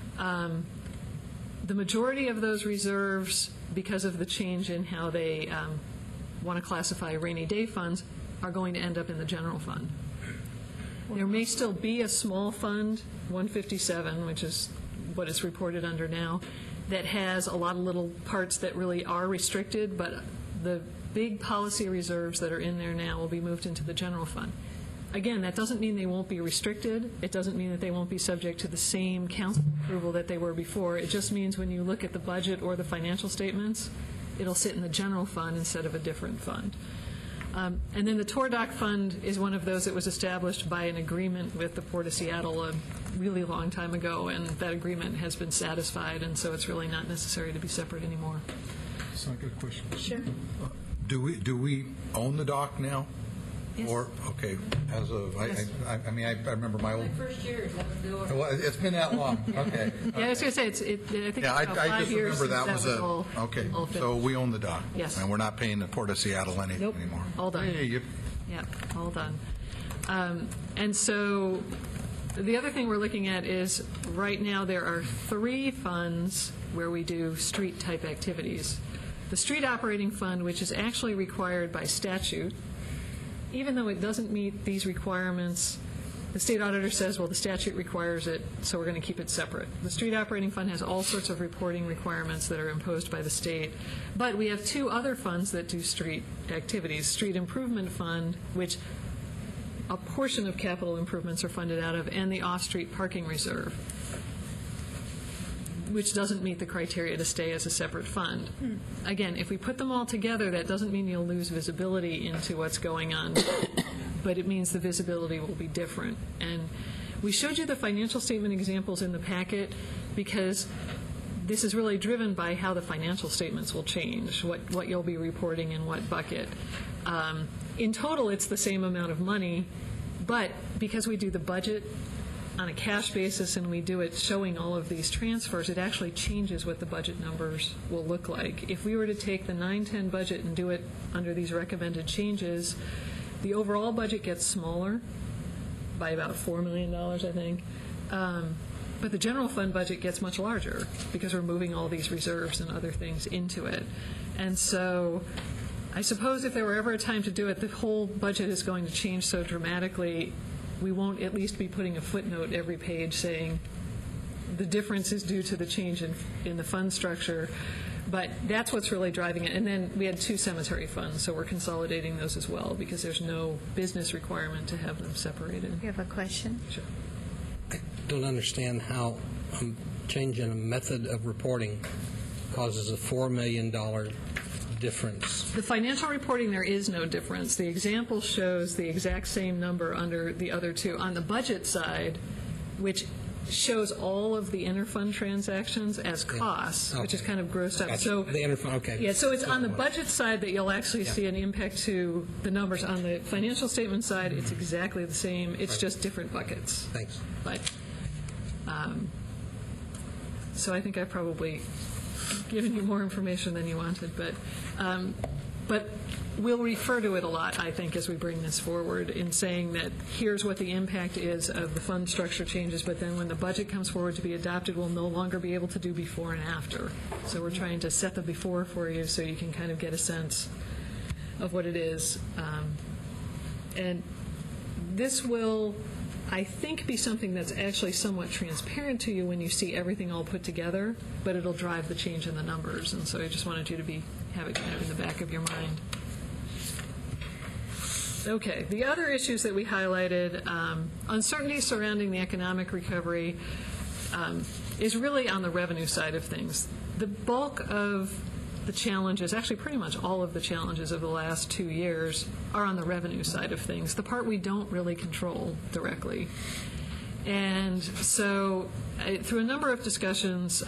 The majority of those reserves, because of the change in how they want to classify rainy day funds, are going to end up in the general fund. There may still be a small fund, 157, which is what it's reported under now, that has a lot of little parts that really are restricted, but the big policy reserves that are in there now will be moved into the general fund. Again, that doesn't mean they won't be restricted. It doesn't mean that they won't be subject to the same council approval that they were before. It just means when you look at the budget or the financial statements, it'll sit in the general fund instead of a different fund. And then the TORDOC fund is one of those that was established by an agreement with the Port of Seattle a really long time ago, and that agreement has been satisfied, and so it's really not necessary to be separate anymore. That's a good question. Sure. Do we own the dock now? Yes. Or, okay, as of, Yes. I mean, I remember my old, First year, well, it's been that long, okay. Yeah, I was going to say, I think Yeah, it's about I 5 just years remember since that was a, all okay, all so finished. we own the dock. Yes. And we're not paying the Port of Seattle anything Nope, anymore. all done. Hey, Yeah, all done. And so the other thing we're looking at is right now there are 3 funds where we do street-type activities. The street operating fund, which is actually required by statute, even though it doesn't meet these requirements, the state auditor says, well, the statute requires it, so we're going to keep it separate. The street operating fund has all sorts of reporting requirements that are imposed by the state. But we have 2 other funds that do street activities. Street Improvement Fund, which a portion of capital improvements are funded out of, and the Off-Street Parking Reserve, which doesn't meet the criteria to stay as a separate fund. Again, if we put them all together, that doesn't mean you'll lose visibility into what's going on, but it means the visibility will be different. And we showed you the financial statement examples in the packet because this is really driven by how the financial statements will change, what you'll be reporting in what bucket. In total, it's the same amount of money, but because we do the budget on a cash basis and we do it showing all of these transfers, it actually changes what the budget numbers will look like. If we were to take the 9-10 budget and do it under these recommended changes, the overall budget gets smaller by about $4 million, I think. But the general fund budget gets much larger because we're moving all these reserves and other things into it. And so I suppose if there were ever a time to do it, the whole budget is going to change so dramatically, we won't at least be putting a footnote every page saying the difference is due to the change in the fund structure. But that's what's really driving it. And then we had 2 cemetery funds, so we're consolidating those as well because there's no business requirement to have them separated. You have a question? Sure. I don't understand how changing a method of reporting causes a $4 million difference. The financial reporting, there is no difference. The example shows the exact same number under the other 2. On the budget side, which shows all of the interfund transactions as costs, which is kind of grossed up. Gotcha. So The interfund, okay. Yeah, so it's on the budget side that you'll actually see an impact to the numbers. On the financial statement side, it's exactly the same. It's just different buckets. Thanks. But, so I think I've probably given you more information than you wanted, but we'll refer to it a lot, I think, as we bring this forward in saying that here's what the impact is of the fund structure changes, but then when the budget comes forward to be adopted, we'll no longer be able to do before and after. So we're trying to set the before for you so you can kind of get a sense of what it is. And this will, I think, be something that's actually somewhat transparent to you when you see everything all put together, but it'll drive the change in the numbers. And so I just wanted you to have it kind of in the back of your mind. Okay, the other issues that we highlighted, uncertainty surrounding the economic recovery is really on the revenue side of things. The bulk of the challenges, actually pretty much all of the challenges of the last 2 years are on the revenue side of things, the part we don't really control directly. And so through a number of discussions,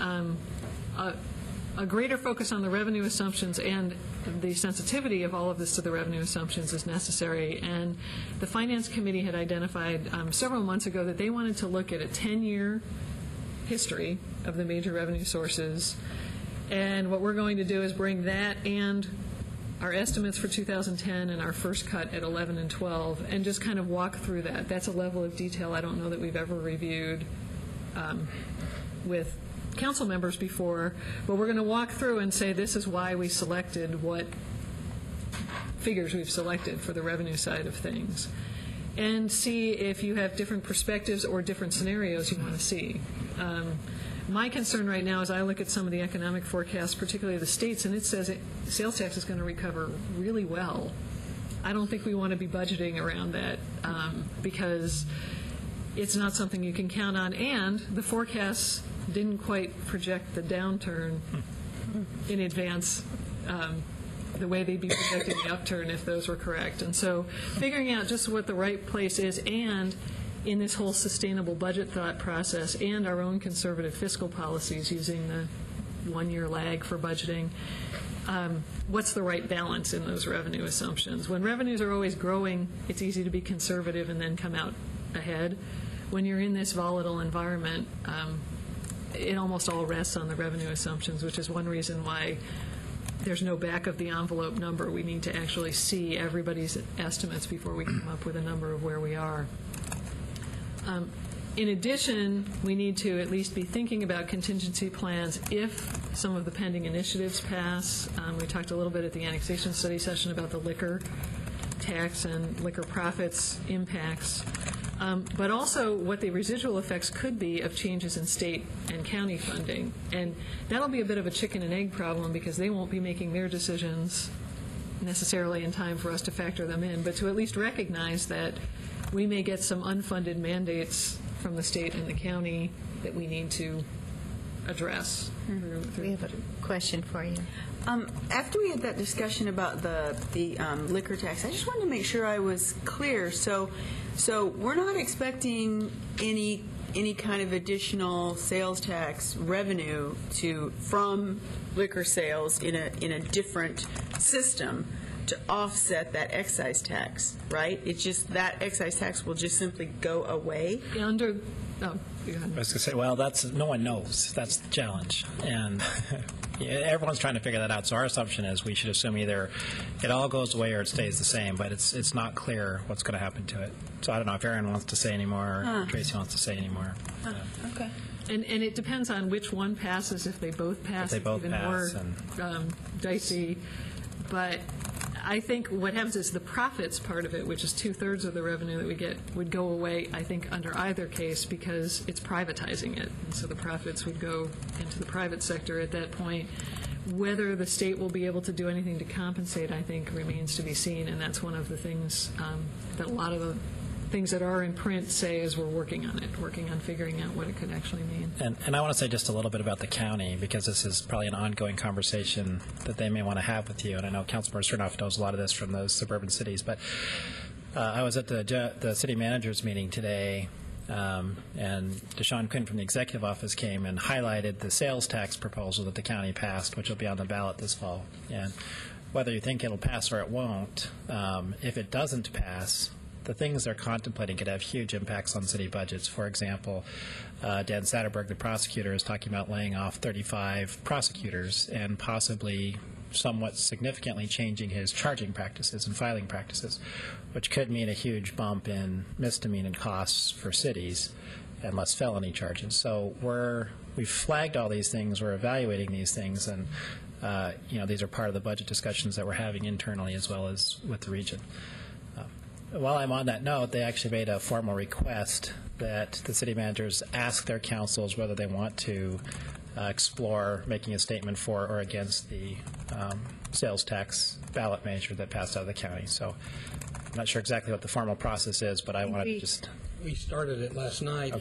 a greater focus on the revenue assumptions and the sensitivity of all of this to the revenue assumptions is necessary. And the Finance Committee had identified several months ago that they wanted to look at a 10-year history of the major revenue sources. And what we're going to do is bring that and our estimates for 2010 and our first cut at 11 and 12 and just kind of walk through that. That's a level of detail I don't know that we've ever reviewed with council members before, but we're going to walk through and say this is why we selected what figures we've selected for the revenue side of things, and see if you have different perspectives or different scenarios you want to see. My concern right now is I look at some of the economic forecasts, particularly the states, and it says sales tax is going to recover really well. I don't think we want to be budgeting around that because it's not something you can count on, and the forecasts didn't quite project the downturn in advance the way they'd be projecting the upturn if those were correct. And so figuring out just what the right place is, and in this whole sustainable budget thought process and our own conservative fiscal policies using the one-year lag for budgeting, what's the right balance in those revenue assumptions? When revenues are always growing, it's easy to be conservative and then come out ahead. When you're in this volatile environment, it almost all rests on the revenue assumptions, which is one reason why there's no back of the envelope number. We need to actually see everybody's estimates before we come up with a number of where we are. In addition, we need to at least be thinking about contingency plans if some of the pending initiatives pass. We talked a little bit at the annexation study session about the liquor tax and liquor profits impacts, but also what the residual effects could be of changes in state and county funding. And that'll be a bit of a chicken and egg problem because they won't be making their decisions necessarily in time for us to factor them in, but to at least recognize that we may get some unfunded mandates from the state and the county that we need to address. We have a question for you. After we had that discussion about the liquor tax, I just wanted to make sure I was clear. So we're not expecting any kind of additional sales tax revenue from liquor sales in a different system to offset that excise tax, right? It's just that excise tax will just simply go away? I was going to say, well, no one knows. That's the challenge. And everyone's trying to figure that out. So our assumption is we should assume either it all goes away or it stays the same, but it's not clear what's going to happen to it. So I don't know if Aaron wants to say any more or Tracy wants to say any more. Okay. And it depends on which one passes. If they both pass, it's even more dicey. But I think what happens is the profits part of it, which is 2/3 of the revenue that we get, would go away, I think, under either case because it's privatizing it. And so the profits would go into the private sector at that point. Whether the state will be able to do anything to compensate, I think, remains to be seen. And that's one of the things that a lot of the things that are in print say is we're working on it, working on figuring out what it could actually mean. And I want to say just a little bit about the county, because this is probably an ongoing conversation that they may want to have with you. And I know Councilmember Surnoff knows a lot of this from those suburban cities. But I was at the city manager's meeting today, and Deshaun Quinn from the executive office came and highlighted the sales tax proposal that the county passed, which will be on the ballot this fall. And whether you think it'll pass or it won't, if it doesn't pass, the things they're contemplating could have huge impacts on city budgets. For example, Dan Satterberg, the prosecutor, is talking about laying off 35 prosecutors and possibly somewhat significantly changing his charging practices and filing practices, which could mean a huge bump in misdemeanor costs for cities and less felony charges. So we've flagged all these things. We're evaluating these things, and these are part of the budget discussions that we're having internally as well as with the region. While I'm on that note, they actually made a formal request that the city managers ask their councils whether they want to explore making a statement for or against the sales tax ballot measure that passed out of the county. So I'm not sure exactly what the formal process is, but I want to just... We started it last night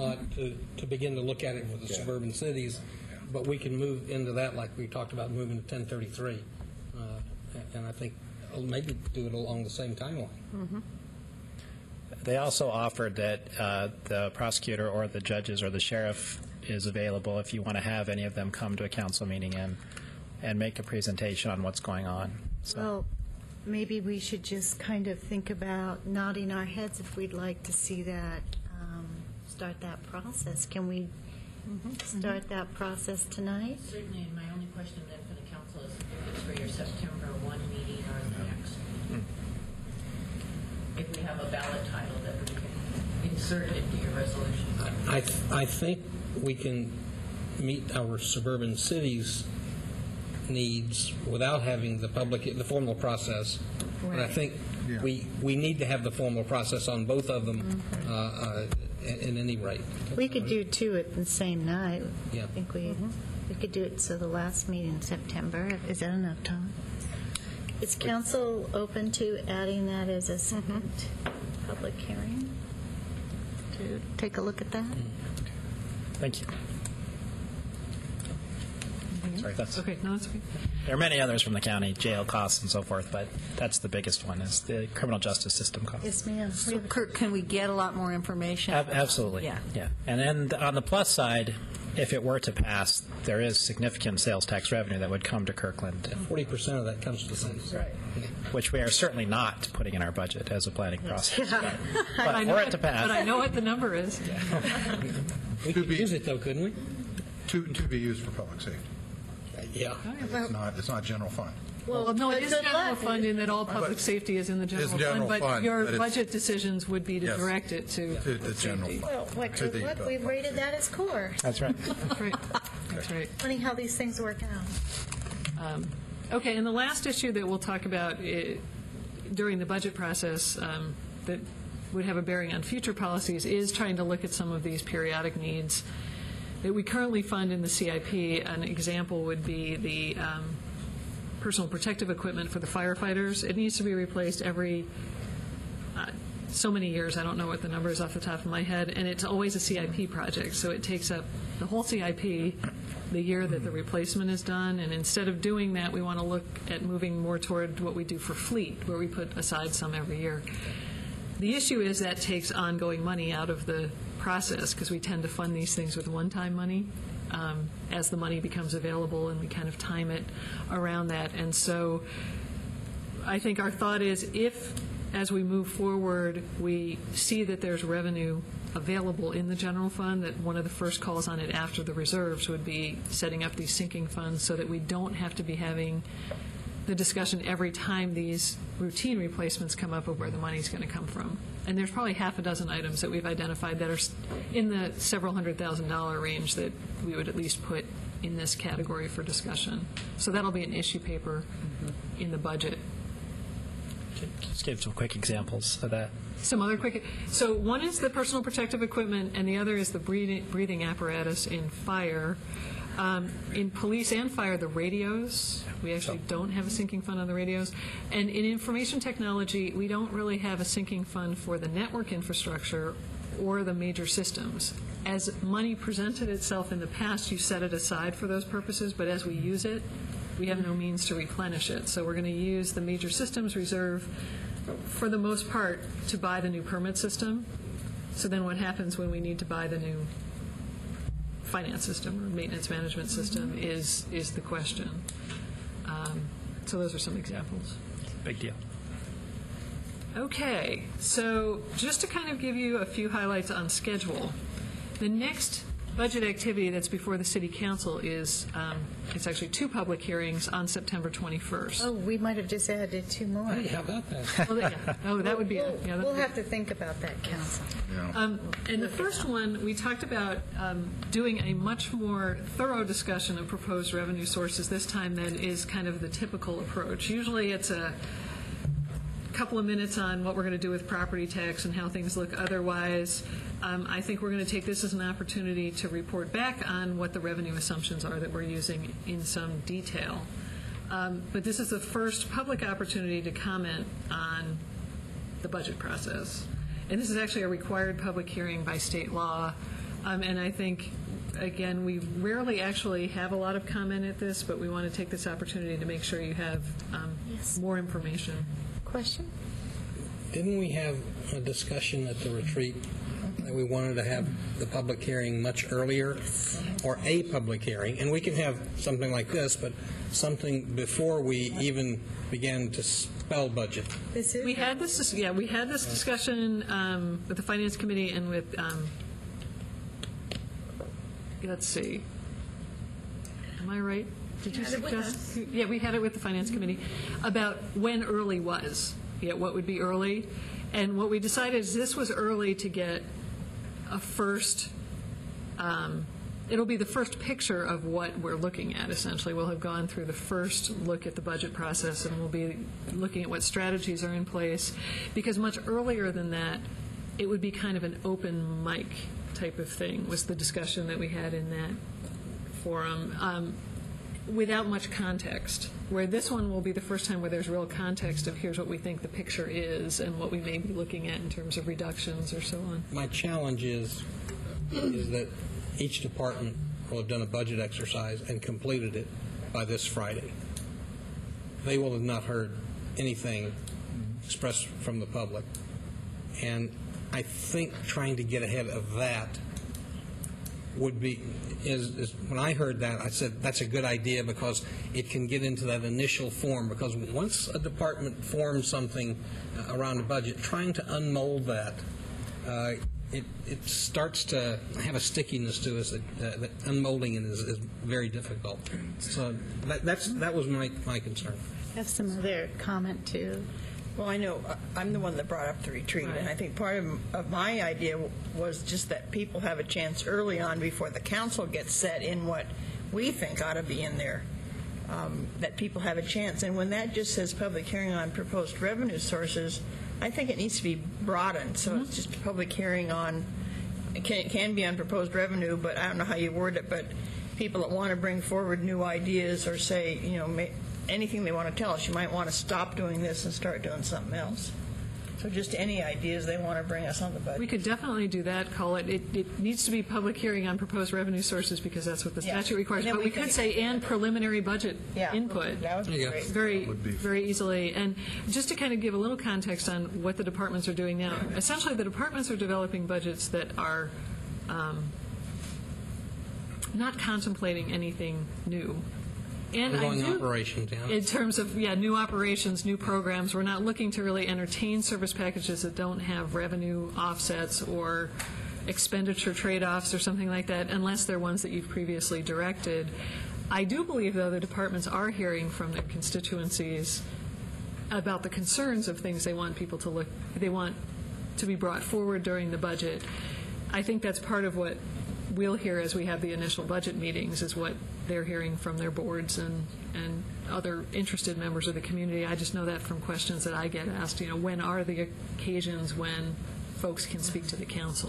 to begin to look at it for the suburban cities, but we can move into that like we talked about moving to 1033. And I think maybe do it along the same timeline. Mm-hmm. They also offered that the prosecutor or the judges or the sheriff is available if you want to have any of them come to a council meeting and make a presentation on what's going on. So. Well, maybe we should just kind of think about nodding our heads if we'd like to see that, start that process. Can we start that process tonight? Certainly, my only question then for the council is if it's for your September 1 meeting or the next. If we have a ballot title that we can insert into your resolution. I think we can meet our suburban cities' needs without having the formal process. But I think we need to have the formal process on both of them at any rate. We could do two at the same night. Yeah. I think we could do it so the last meeting in September. Is that enough time? Is council open to adding that as a second public hearing? To take a look at that? Thank you. Sorry, that's Okay, no, that's okay. There are many others from the county, jail costs and so forth, but that's the biggest one, is the criminal justice system costs. Yes, ma'am. So, Kurt, can we get a lot more information? Absolutely. Yeah. And then on the plus side, if it were to pass, there is significant sales tax revenue that would come to Kirkland, 40% of that comes to the cities. Right. which we are certainly not putting in our budget as a planning process. But I know for it to pass. But I know what the number is. We could use it, though, couldn't we? To be used for public safety. Yeah. It's not general fund. Well, no, it is good general luck. fund in that all public safety is in the general general fund, fund, but your but it's- budget decisions would be to Yes. direct it to To the general safety. fund. Well, what To good the luck. We've rated that as core. That's right. That's right. That's right. Funny how these things work out. Okay, and the last issue that we'll talk about during the budget process that would have a bearing on future policies is trying to look at some of these periodic needs that we currently fund in the CIP. An example would be the personal protective equipment for the firefighters. It needs to be replaced every so many years. I don't know what the number is off the top of my head, and it's always a CIP project, so it takes up the whole CIP the year that the replacement is done, and instead of doing that, we want to look at moving more toward what we do for fleet, where we put aside some every year. The issue is that takes ongoing money out of the process, because we tend to fund these things with one-time money as the money becomes available, and we kind of time it around that. And so I think our thought is if, as we move forward, we see that there's revenue available in the general fund, that one of the first calls on it after the reserves would be setting up these sinking funds so that we don't have to be having the discussion every time these routine replacements come up of where the money's going to come from. And there's probably half a dozen items that we've identified that are in the several $100,000 range that we would at least put in this category for discussion. So that'll be an issue paper in the budget. Just give some quick examples of that. Some other quick, so one is the personal protective equipment, and the other is the breathing apparatus in fire. In police and fire, the radios, we actually don't have a sinking fund on the radios. And in information technology, we don't really have a sinking fund for the network infrastructure or the major systems. As money presented itself in the past, you set it aside for those purposes, but as we use it, we have no means to replenish it. So we're going to use the major systems reserve for the most part to buy the new permit system. So then what happens when we need to buy the new finance system or maintenance management system is the question. So those are some examples. Big deal. Okay, so just to kind of give you a few highlights on schedule, the next budget activity that's before the City Council is, it's actually 2 public hearings on September 21st. Oh, we might have just added 2 more. Hey, how about that? That would be, We'll have to think about that, Council. And the first one, we talked about doing a much more thorough discussion of proposed revenue sources this time than is kind of the typical approach. Usually it's a couple of minutes on what we're going to do with property tax and how things look otherwise. I think we're going to take this as an opportunity to report back on what the revenue assumptions are that we're using in some detail. But this is the first public opportunity to comment on the budget process. And this is actually a required public hearing by state law. And I think, again, we rarely actually have a lot of comment at this, but we want to take this opportunity to make sure you have more information. Question? Didn't we have a discussion at the retreat that we wanted to have the public hearing much earlier, or a public hearing? And we can have something like this, but something before we even began to spell budget. We had this discussion with the Finance Committee and with, let's see, am I right? Did you suggest? Yeah, we had it with the Finance Committee about when early was. Yeah, what would be early? And what we decided is this was early to get a first, it'll be the first picture of what we're looking at, essentially. We'll have gone through the first look at the budget process, and we'll be looking at what strategies are in place, because much earlier than that, it would be kind of an open mic type of thing, was the discussion that we had in that forum, without much context, where this one will be the first time where there's real context of here's what we think the picture is and what we may be looking at in terms of reductions or so on. My challenge is that each department will have done a budget exercise and completed it by this Friday. They will have not heard anything expressed from the public. And I think trying to get ahead of that would be, is when I heard that, I said, that's a good idea, because it can get into that initial form, because once a department forms something around a budget, trying to unmold that, it starts to have a stickiness to us that unmolding it is very difficult. So that was my concern. I have some other comment, too. Well, I know I'm the one that brought up the retreat, and I think part of my idea was just that people have a chance early on before the council gets set in what we think ought to be in there, that people have a chance. And when that just says public hearing on proposed revenue sources, I think it needs to be broadened. So it's just a public hearing on, it can be on proposed revenue, but I don't know how you word it, but people that want to bring forward new ideas or say, anything they want to tell us. You might want to stop doing this and start doing something else. So just any ideas they want to bring us on the budget. We could definitely do that, call it. It needs to be public hearing on proposed revenue sources, because that's what the statute requires. But we could say, and preliminary budget input. That would be great. Very easily. And just to kind of give a little context on what the departments are doing now, essentially the departments are developing budgets that are not contemplating anything new. And operations, in terms of new operations, new programs, we're not looking to really entertain service packages that don't have revenue offsets or expenditure trade-offs or something like that, unless they're ones that you've previously directed. I do believe, though, the departments are hearing from their constituencies about the concerns of things they want people to be brought forward during the budget. I think that's part of what we'll hear as we have the initial budget meetings, is what they're hearing from their boards and other interested members of the community. I just know that from questions that I get asked, when are the occasions when folks can speak to the council?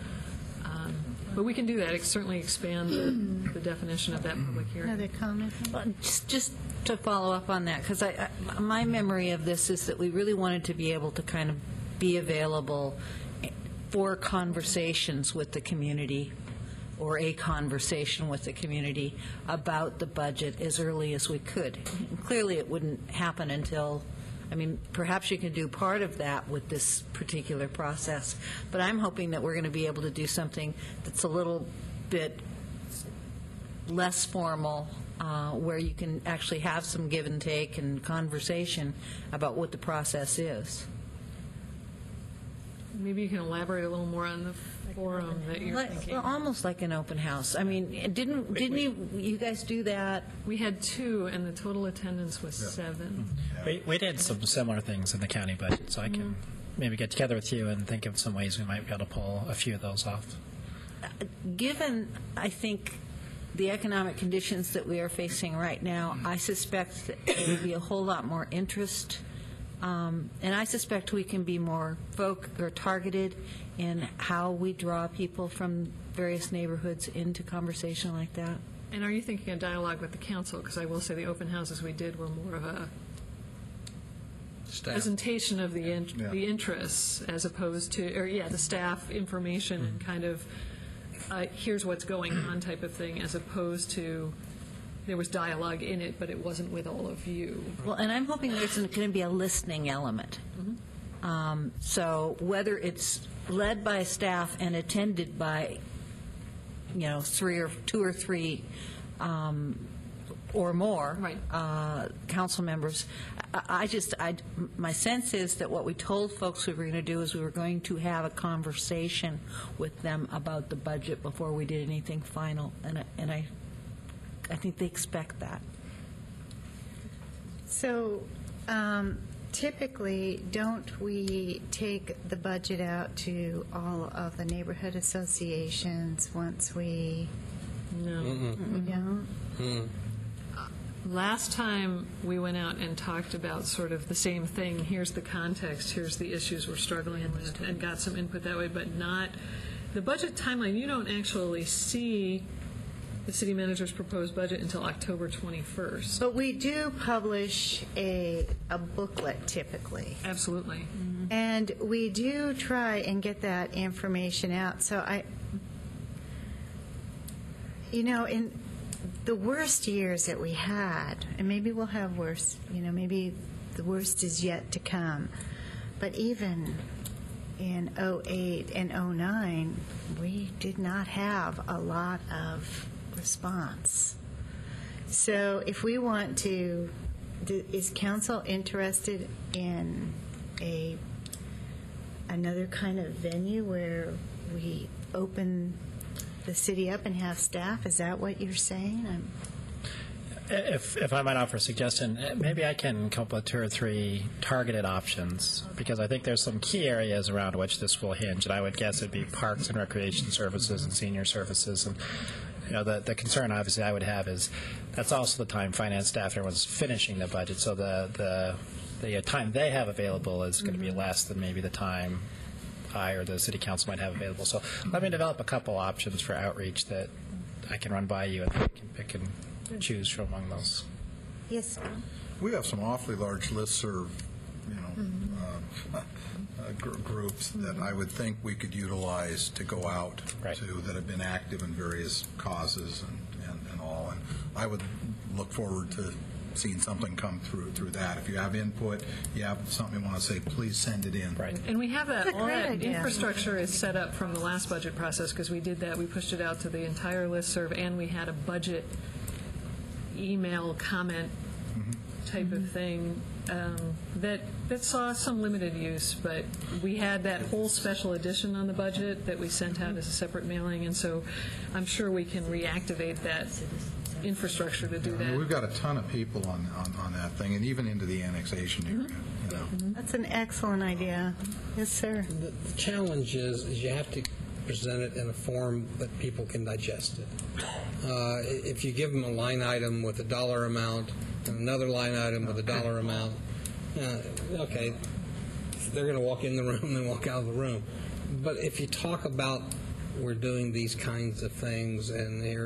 But we can do that. Certainly expand the definition of that public hearing. Another comment? Well, just to follow up on that, because my memory of this is that we really wanted to be able to kind of be available for conversations with the community, or a conversation with the community about the budget as early as we could. Clearly, it wouldn't happen until, perhaps you can do part of that with this particular process, but I'm hoping that we're going to be able to do something that's a little bit less formal, where you can actually have some give and take and conversation about what the process is. Maybe you can elaborate a little more on the forum that you're thinking. Well, almost like an open house. Didn't you guys do that? We had 2, and the total attendance was 7. We did some similar things in the county budget, so I can maybe get together with you and think of some ways we might be able to pull a few of those off. Given, I think, the economic conditions that we are facing right now, I suspect that there will be a whole lot more interest. And I suspect we can be more targeted in how we draw people from various neighborhoods into conversation like that. And are you thinking a dialogue with the council? Because I will say the open houses we did were more of a presentation of the interests, as opposed to, the staff information and kind of here's what's going on type of thing, as opposed to there was dialogue in it, but it wasn't with all of you. Well, and I'm hoping there's going to be a listening element. So whether it's led by staff and attended by, two or three or more council members, my sense is that what we told folks we were going to do is we were going to have a conversation with them about the budget before we did anything final, and I think they expect that. So typically, don't we take the budget out to all of the neighborhood associations once we? No. We don't? Last time we went out and talked about sort of the same thing, here's the context, here's the issues we're struggling with, and got some input that way, but not, the budget timeline, you don't actually see the city manager's proposed budget until October 21st. But we do publish a booklet typically. Absolutely. And we do try and get that information out. So in the worst years that we had, and maybe we'll have worse, maybe the worst is yet to come, but even in 2008 and 2009, we did not have a lot of response. So if we want to, is council interested in another kind of venue where we open the city up and have staff? Is that what you're saying? If I might offer a suggestion, maybe I can come up with 2 or 3 targeted options, because I think there's some key areas around which this will hinge, and I would guess it'd be parks and recreation services and senior services. And the concern obviously I would have is that's also the time finance staff, everyone's finishing the budget, so the time they have available is going to be less than maybe the time I or the city council might have available. So let me develop a couple options for outreach that I can run by you, and you can pick and choose from among those. Yes. We have some awfully large listserv, groups that I would think we could utilize to go out to, that have been active in various causes and all. And I would look forward to seeing something come through that. If you have input, you have something you want to say, please send it in. Right. And we have that, all that idea. infrastructure is set up from the last budget process, because we did that. We pushed it out to the entire listserv, and we had a budget email comment type of thing that saw some limited use, but we had that whole special edition on the budget that we sent out as a separate mailing, and so I'm sure we can reactivate that infrastructure to do that. We've got a ton of people on that thing, and even into the annexation area. That's an excellent idea. Yes, sir. The challenge is you have to present it in a form that people can digest it. If you give them a line item with a dollar amount and another line item with a dollar amount, okay, they're going to walk in the room and walk out of the room. But if you talk about we're doing these kinds of things and they're,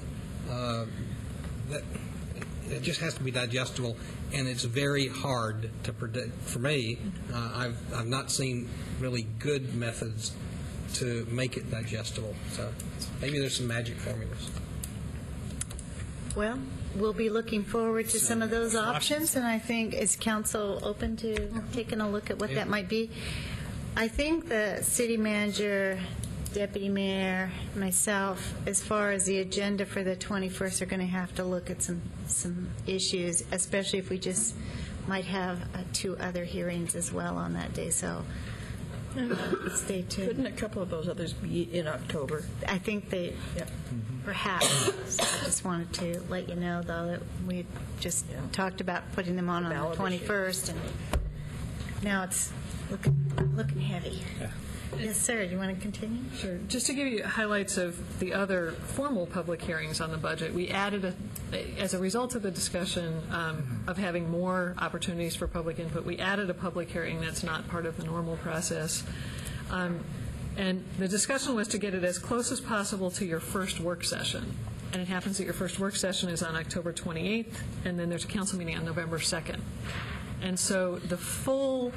that it just has to be digestible, and it's very hard to predict. For me, I've not seen really good methods to make it digestible. So maybe there's some magic formulas. Well, we'll be looking forward to some of those options, and I think, is council open to taking a look at what that might be? I think the city manager, deputy mayor, myself, as far as the agenda for the 21st, are going to have to look at some issues, especially if we just might have 2 other hearings as well on that day. So stay tuned. Couldn't a couple of those others be in October? I think they perhaps. So I just wanted to let you know, though, that we just talked about putting them on the 21st, and now it's looking heavy. Yes, sir. Do you want to continue? Sure. Just to give you highlights of the other formal public hearings on the budget, we added, as a result of the discussion of having more opportunities for public input, we added a public hearing that's not part of the normal process. And the discussion was to get it as close as possible to your first work session. And it happens that your first work session is on October 28th, and then there's a council meeting on November 2nd. And so the full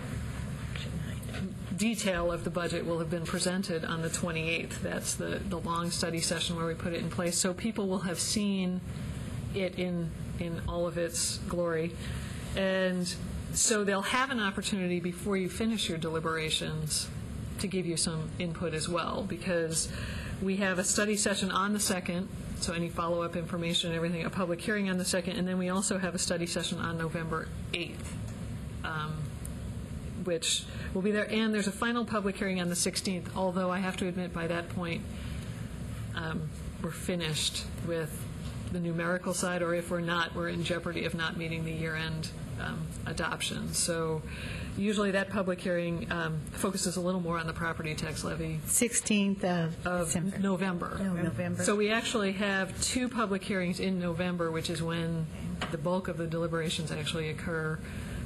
detail of the budget will have been presented on the 28th. That's the long study session where we put it in place. So people will have seen it in all of its glory. And so they'll have an opportunity before you finish your deliberations to give you some input as well, because we have a study session on the 2nd, so any follow-up information and everything, a public hearing on the 2nd, and then we also have a study session on November 8th, which will be there. And there's a final public hearing on the 16th, although I have to admit by that point we're finished with the numerical side, or if we're not, we're in jeopardy of not meeting the year-end adoption. So usually that public hearing focuses a little more on the property tax levy. 16th of December. November. Oh, November. So we actually have 2 public hearings in November, which is when the bulk of the deliberations actually occur.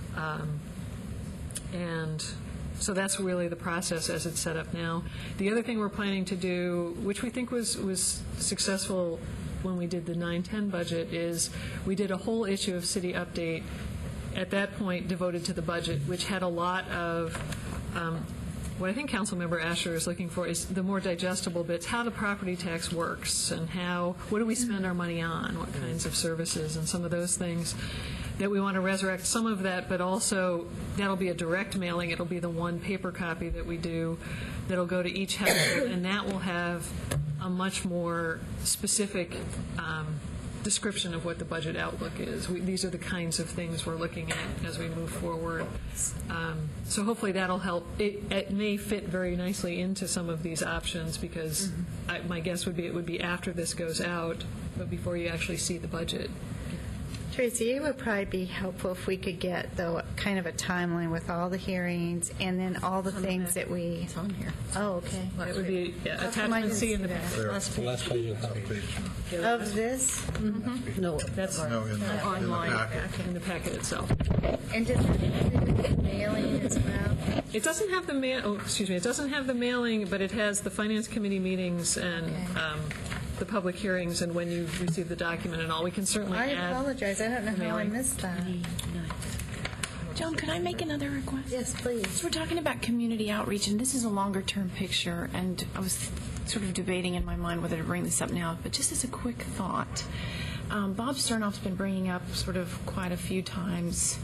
And so that's really the process as it's set up now. The other thing we're planning to do, which we think was successful when we did the 9-10 budget, is we did a whole issue of City Update at that point devoted to the budget, which had a lot of what I think Councilmember Asher is looking for is the more digestible bits, how the property tax works and what do we spend our money on, what kinds of services, and some of those things that we want to resurrect some of that, but also that'll be a direct mailing. It'll be the one paper copy that we do that'll go to each household, and that will have a much more specific description of what the budget outlook is. These are the kinds of things we're looking at as we move forward. So hopefully that'll help. It may fit very nicely into some of these options, because my guess would be it would be after this goes out, but before you actually see the budget. Tracy, it would probably be helpful if we could get, though, kind of a timeline with all the hearings and then all the things that we... It's on here. Oh, okay. It would be attachment C in the Last page of the copy. Of this? No, That's No, in the packet. in the packet itself. And just mailing as well? It doesn't have the it doesn't have the mailing, but it has the Finance Committee meetings and the public hearings and when you receive the document and all. We can certainly I add. apologize. I don't know how I missed that. Joan, could I make another request? Yes, please. So we're talking about community outreach, and this is a longer-term picture, and I was sort of debating in my mind whether to bring this up now, but just as a quick thought, Bob Sternoff's been bringing up sort of quite a few times,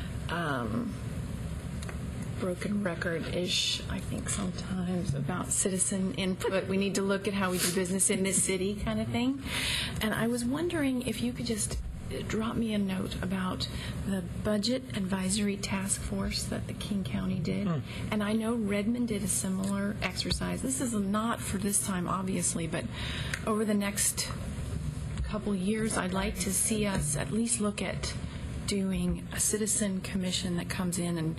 broken record-ish, I think, sometimes, about citizen input. We need to look at how we do business in this city kind of thing. And I was wondering if you could just drop me a note about the Budget Advisory Task Force that the King County did. And I know Redmond did a similar exercise. This is not for this time, obviously, but over the next couple years, I'd like to see us at least look at doing a citizen commission that comes in and,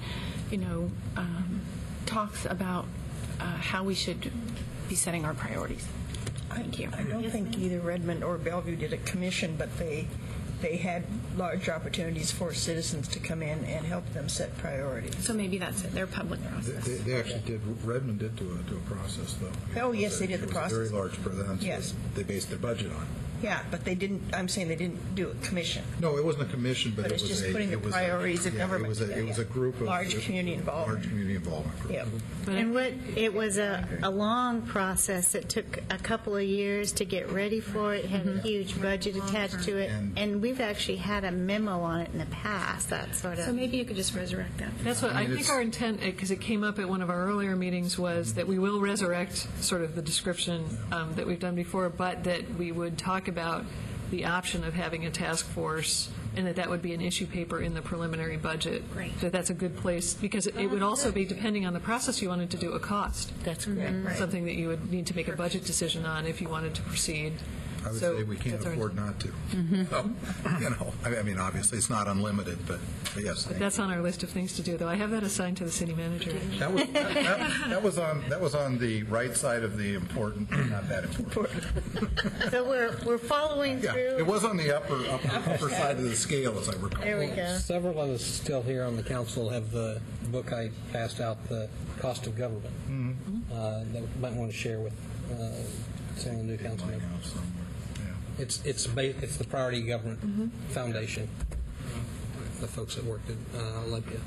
talks about how we should be setting our priorities. Thank you. I don't think either Redmond or Bellevue did a commission, but they had large opportunities for citizens to come in and help them set priorities. So maybe that's it, their public process. They actually did, Redmond did do a process, though. Oh, yes, they did the process. It was very large for them. So Yes. They based their budget on. Yeah, but they didn't, I'm saying they didn't do a commission. No, it wasn't a commission, but But it it's was just a... putting the it was a- priorities of yeah, government It was a group of... Large community involvement. Large community involvement group. Yeah. And it was a long process. It took a couple of years to get ready for it. It had a huge budget attached to it. And we've actually had a memo on it in the past, that sort of... So maybe you could just resurrect that. That's what I think our intent, because it came up at one of our earlier meetings, was that we will resurrect sort of the description that we've done before, but that we would talk about the option of having a task force, and that would be an issue paper in the preliminary budget. Great. That's a good place, because it would also be, depending on the process you wanted to do, a cost. That's correct. Right. Something that you would need to make a budget decision on if you wanted to proceed. I would So say we can't that's our afford intent. not to. So, I mean, obviously, it's not unlimited, but yes. But that's on our list of things to do, though. I have that assigned to the city manager. That was on the right side of the important, not that important. So we're following Yeah, through. it was on the upper side of the scale, as I recall. There we go. Several of us still here on the council have the book I passed out, The Cost of Government, that we might want to share with some of the new council members. It's the Priority Government Foundation, the folks that worked at Olympia.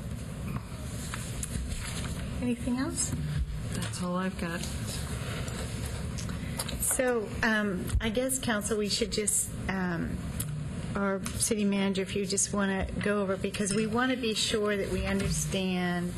Anything else? That's all I've got. So I guess, Council, we should just, or city manager, if you just want to go over, because we want to be sure that we understand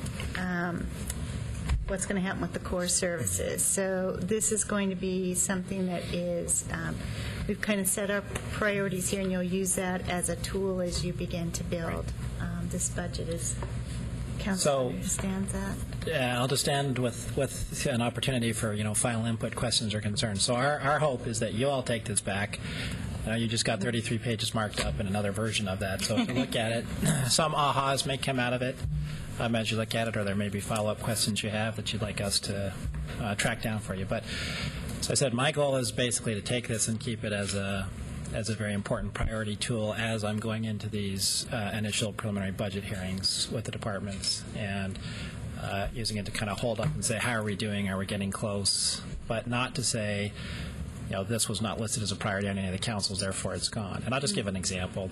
what's going to happen with the core services. So this is going to be something that is, we've kind of set our priorities here, and you'll use that as a tool as you begin to build this budget. As council understands that. Yeah, I'll just end with an opportunity for, final input, questions, or concerns. So our hope is that you all take this back. You just got 33 pages marked up and another version of that. So if you look at it, some ahas may come out of it as you look at it, or there may be follow-up questions you have that you'd like us to track down for you. But as I said, my goal is basically to take this and keep it as a very important priority tool as I'm going into these initial preliminary budget hearings with the departments, and using it to kind of hold up and say, how are we doing? Are we getting close? But not to say, this was not listed as a priority on any of the councils, therefore it's gone. And I'll just give an example.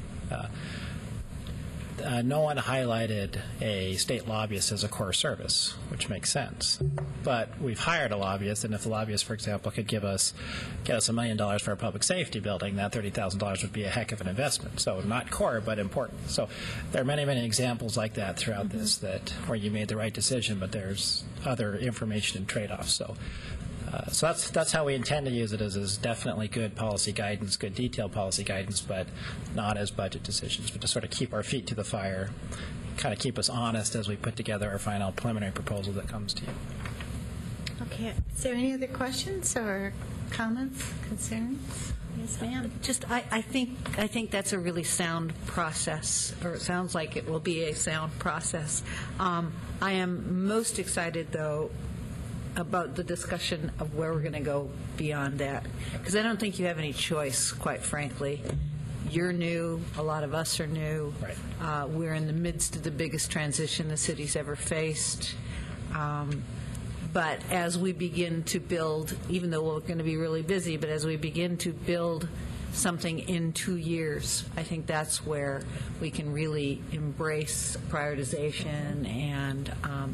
No one highlighted a state lobbyist as a core service, which makes sense. But we've hired a lobbyist, and if the lobbyist, for example, could get us $1 million for a public safety building, that $30,000 would be a heck of an investment. So not core, but important. So there are many, many examples like that throughout this where you made the right decision, but there's other information and trade-offs. So that's how we intend to use it, is definitely good policy guidance, good detailed policy guidance, but not as budget decisions, but to sort of keep our feet to the fire, kind of keep us honest as we put together our final preliminary proposal that comes to you. Okay. Is there any other questions or comments, concerns? Yes, ma'am. I think that's a really sound process, or it sounds like it will be a sound process. I am most excited, though, about the discussion of where we're going to go beyond that, because I don't think you have any choice, quite frankly. You're new. A lot of us are new. Right. We're in the midst of the biggest transition the city's ever faced. But as we begin to build, even though we're going to be really busy, but as we begin to build something in 2 years, I think that's where we can really embrace prioritization and,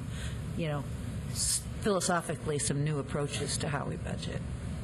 philosophically, some new approaches to how we budget.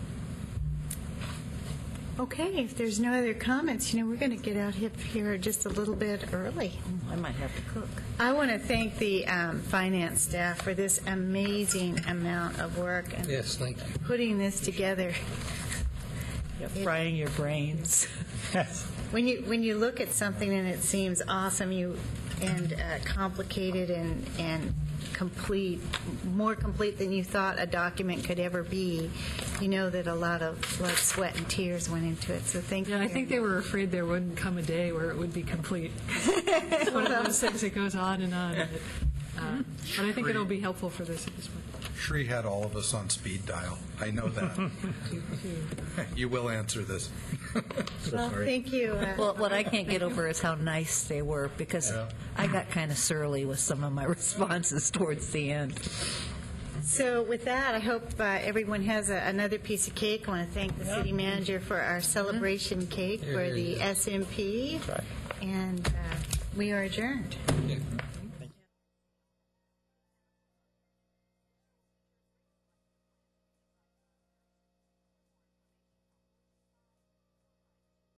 Okay, if there's no other comments, we're going to get out here just a little bit early. I might have to cook. I want to thank the finance staff for this amazing amount of work and Yes, thank you. putting this together. Frying your brains. When you look at something and it seems awesome, and complicated and complete, more complete than you thought a document could ever be, you know that a lot of blood, sweat, and tears went into it. So thank you. I think they were afraid there wouldn't come a day where it would be complete. It's one of those things that goes on and on. But I think it'll be helpful for this at this point. Sri had all of us on speed dial. I know that. You will answer this. Well, thank you. Well, what I can't get over is how nice they were, because I got kind of surly with some of my responses towards the end. So with that, I hope everyone has another piece of cake. I want to thank the city manager for our celebration cake for the SMP. That's right. And we are adjourned. Yeah.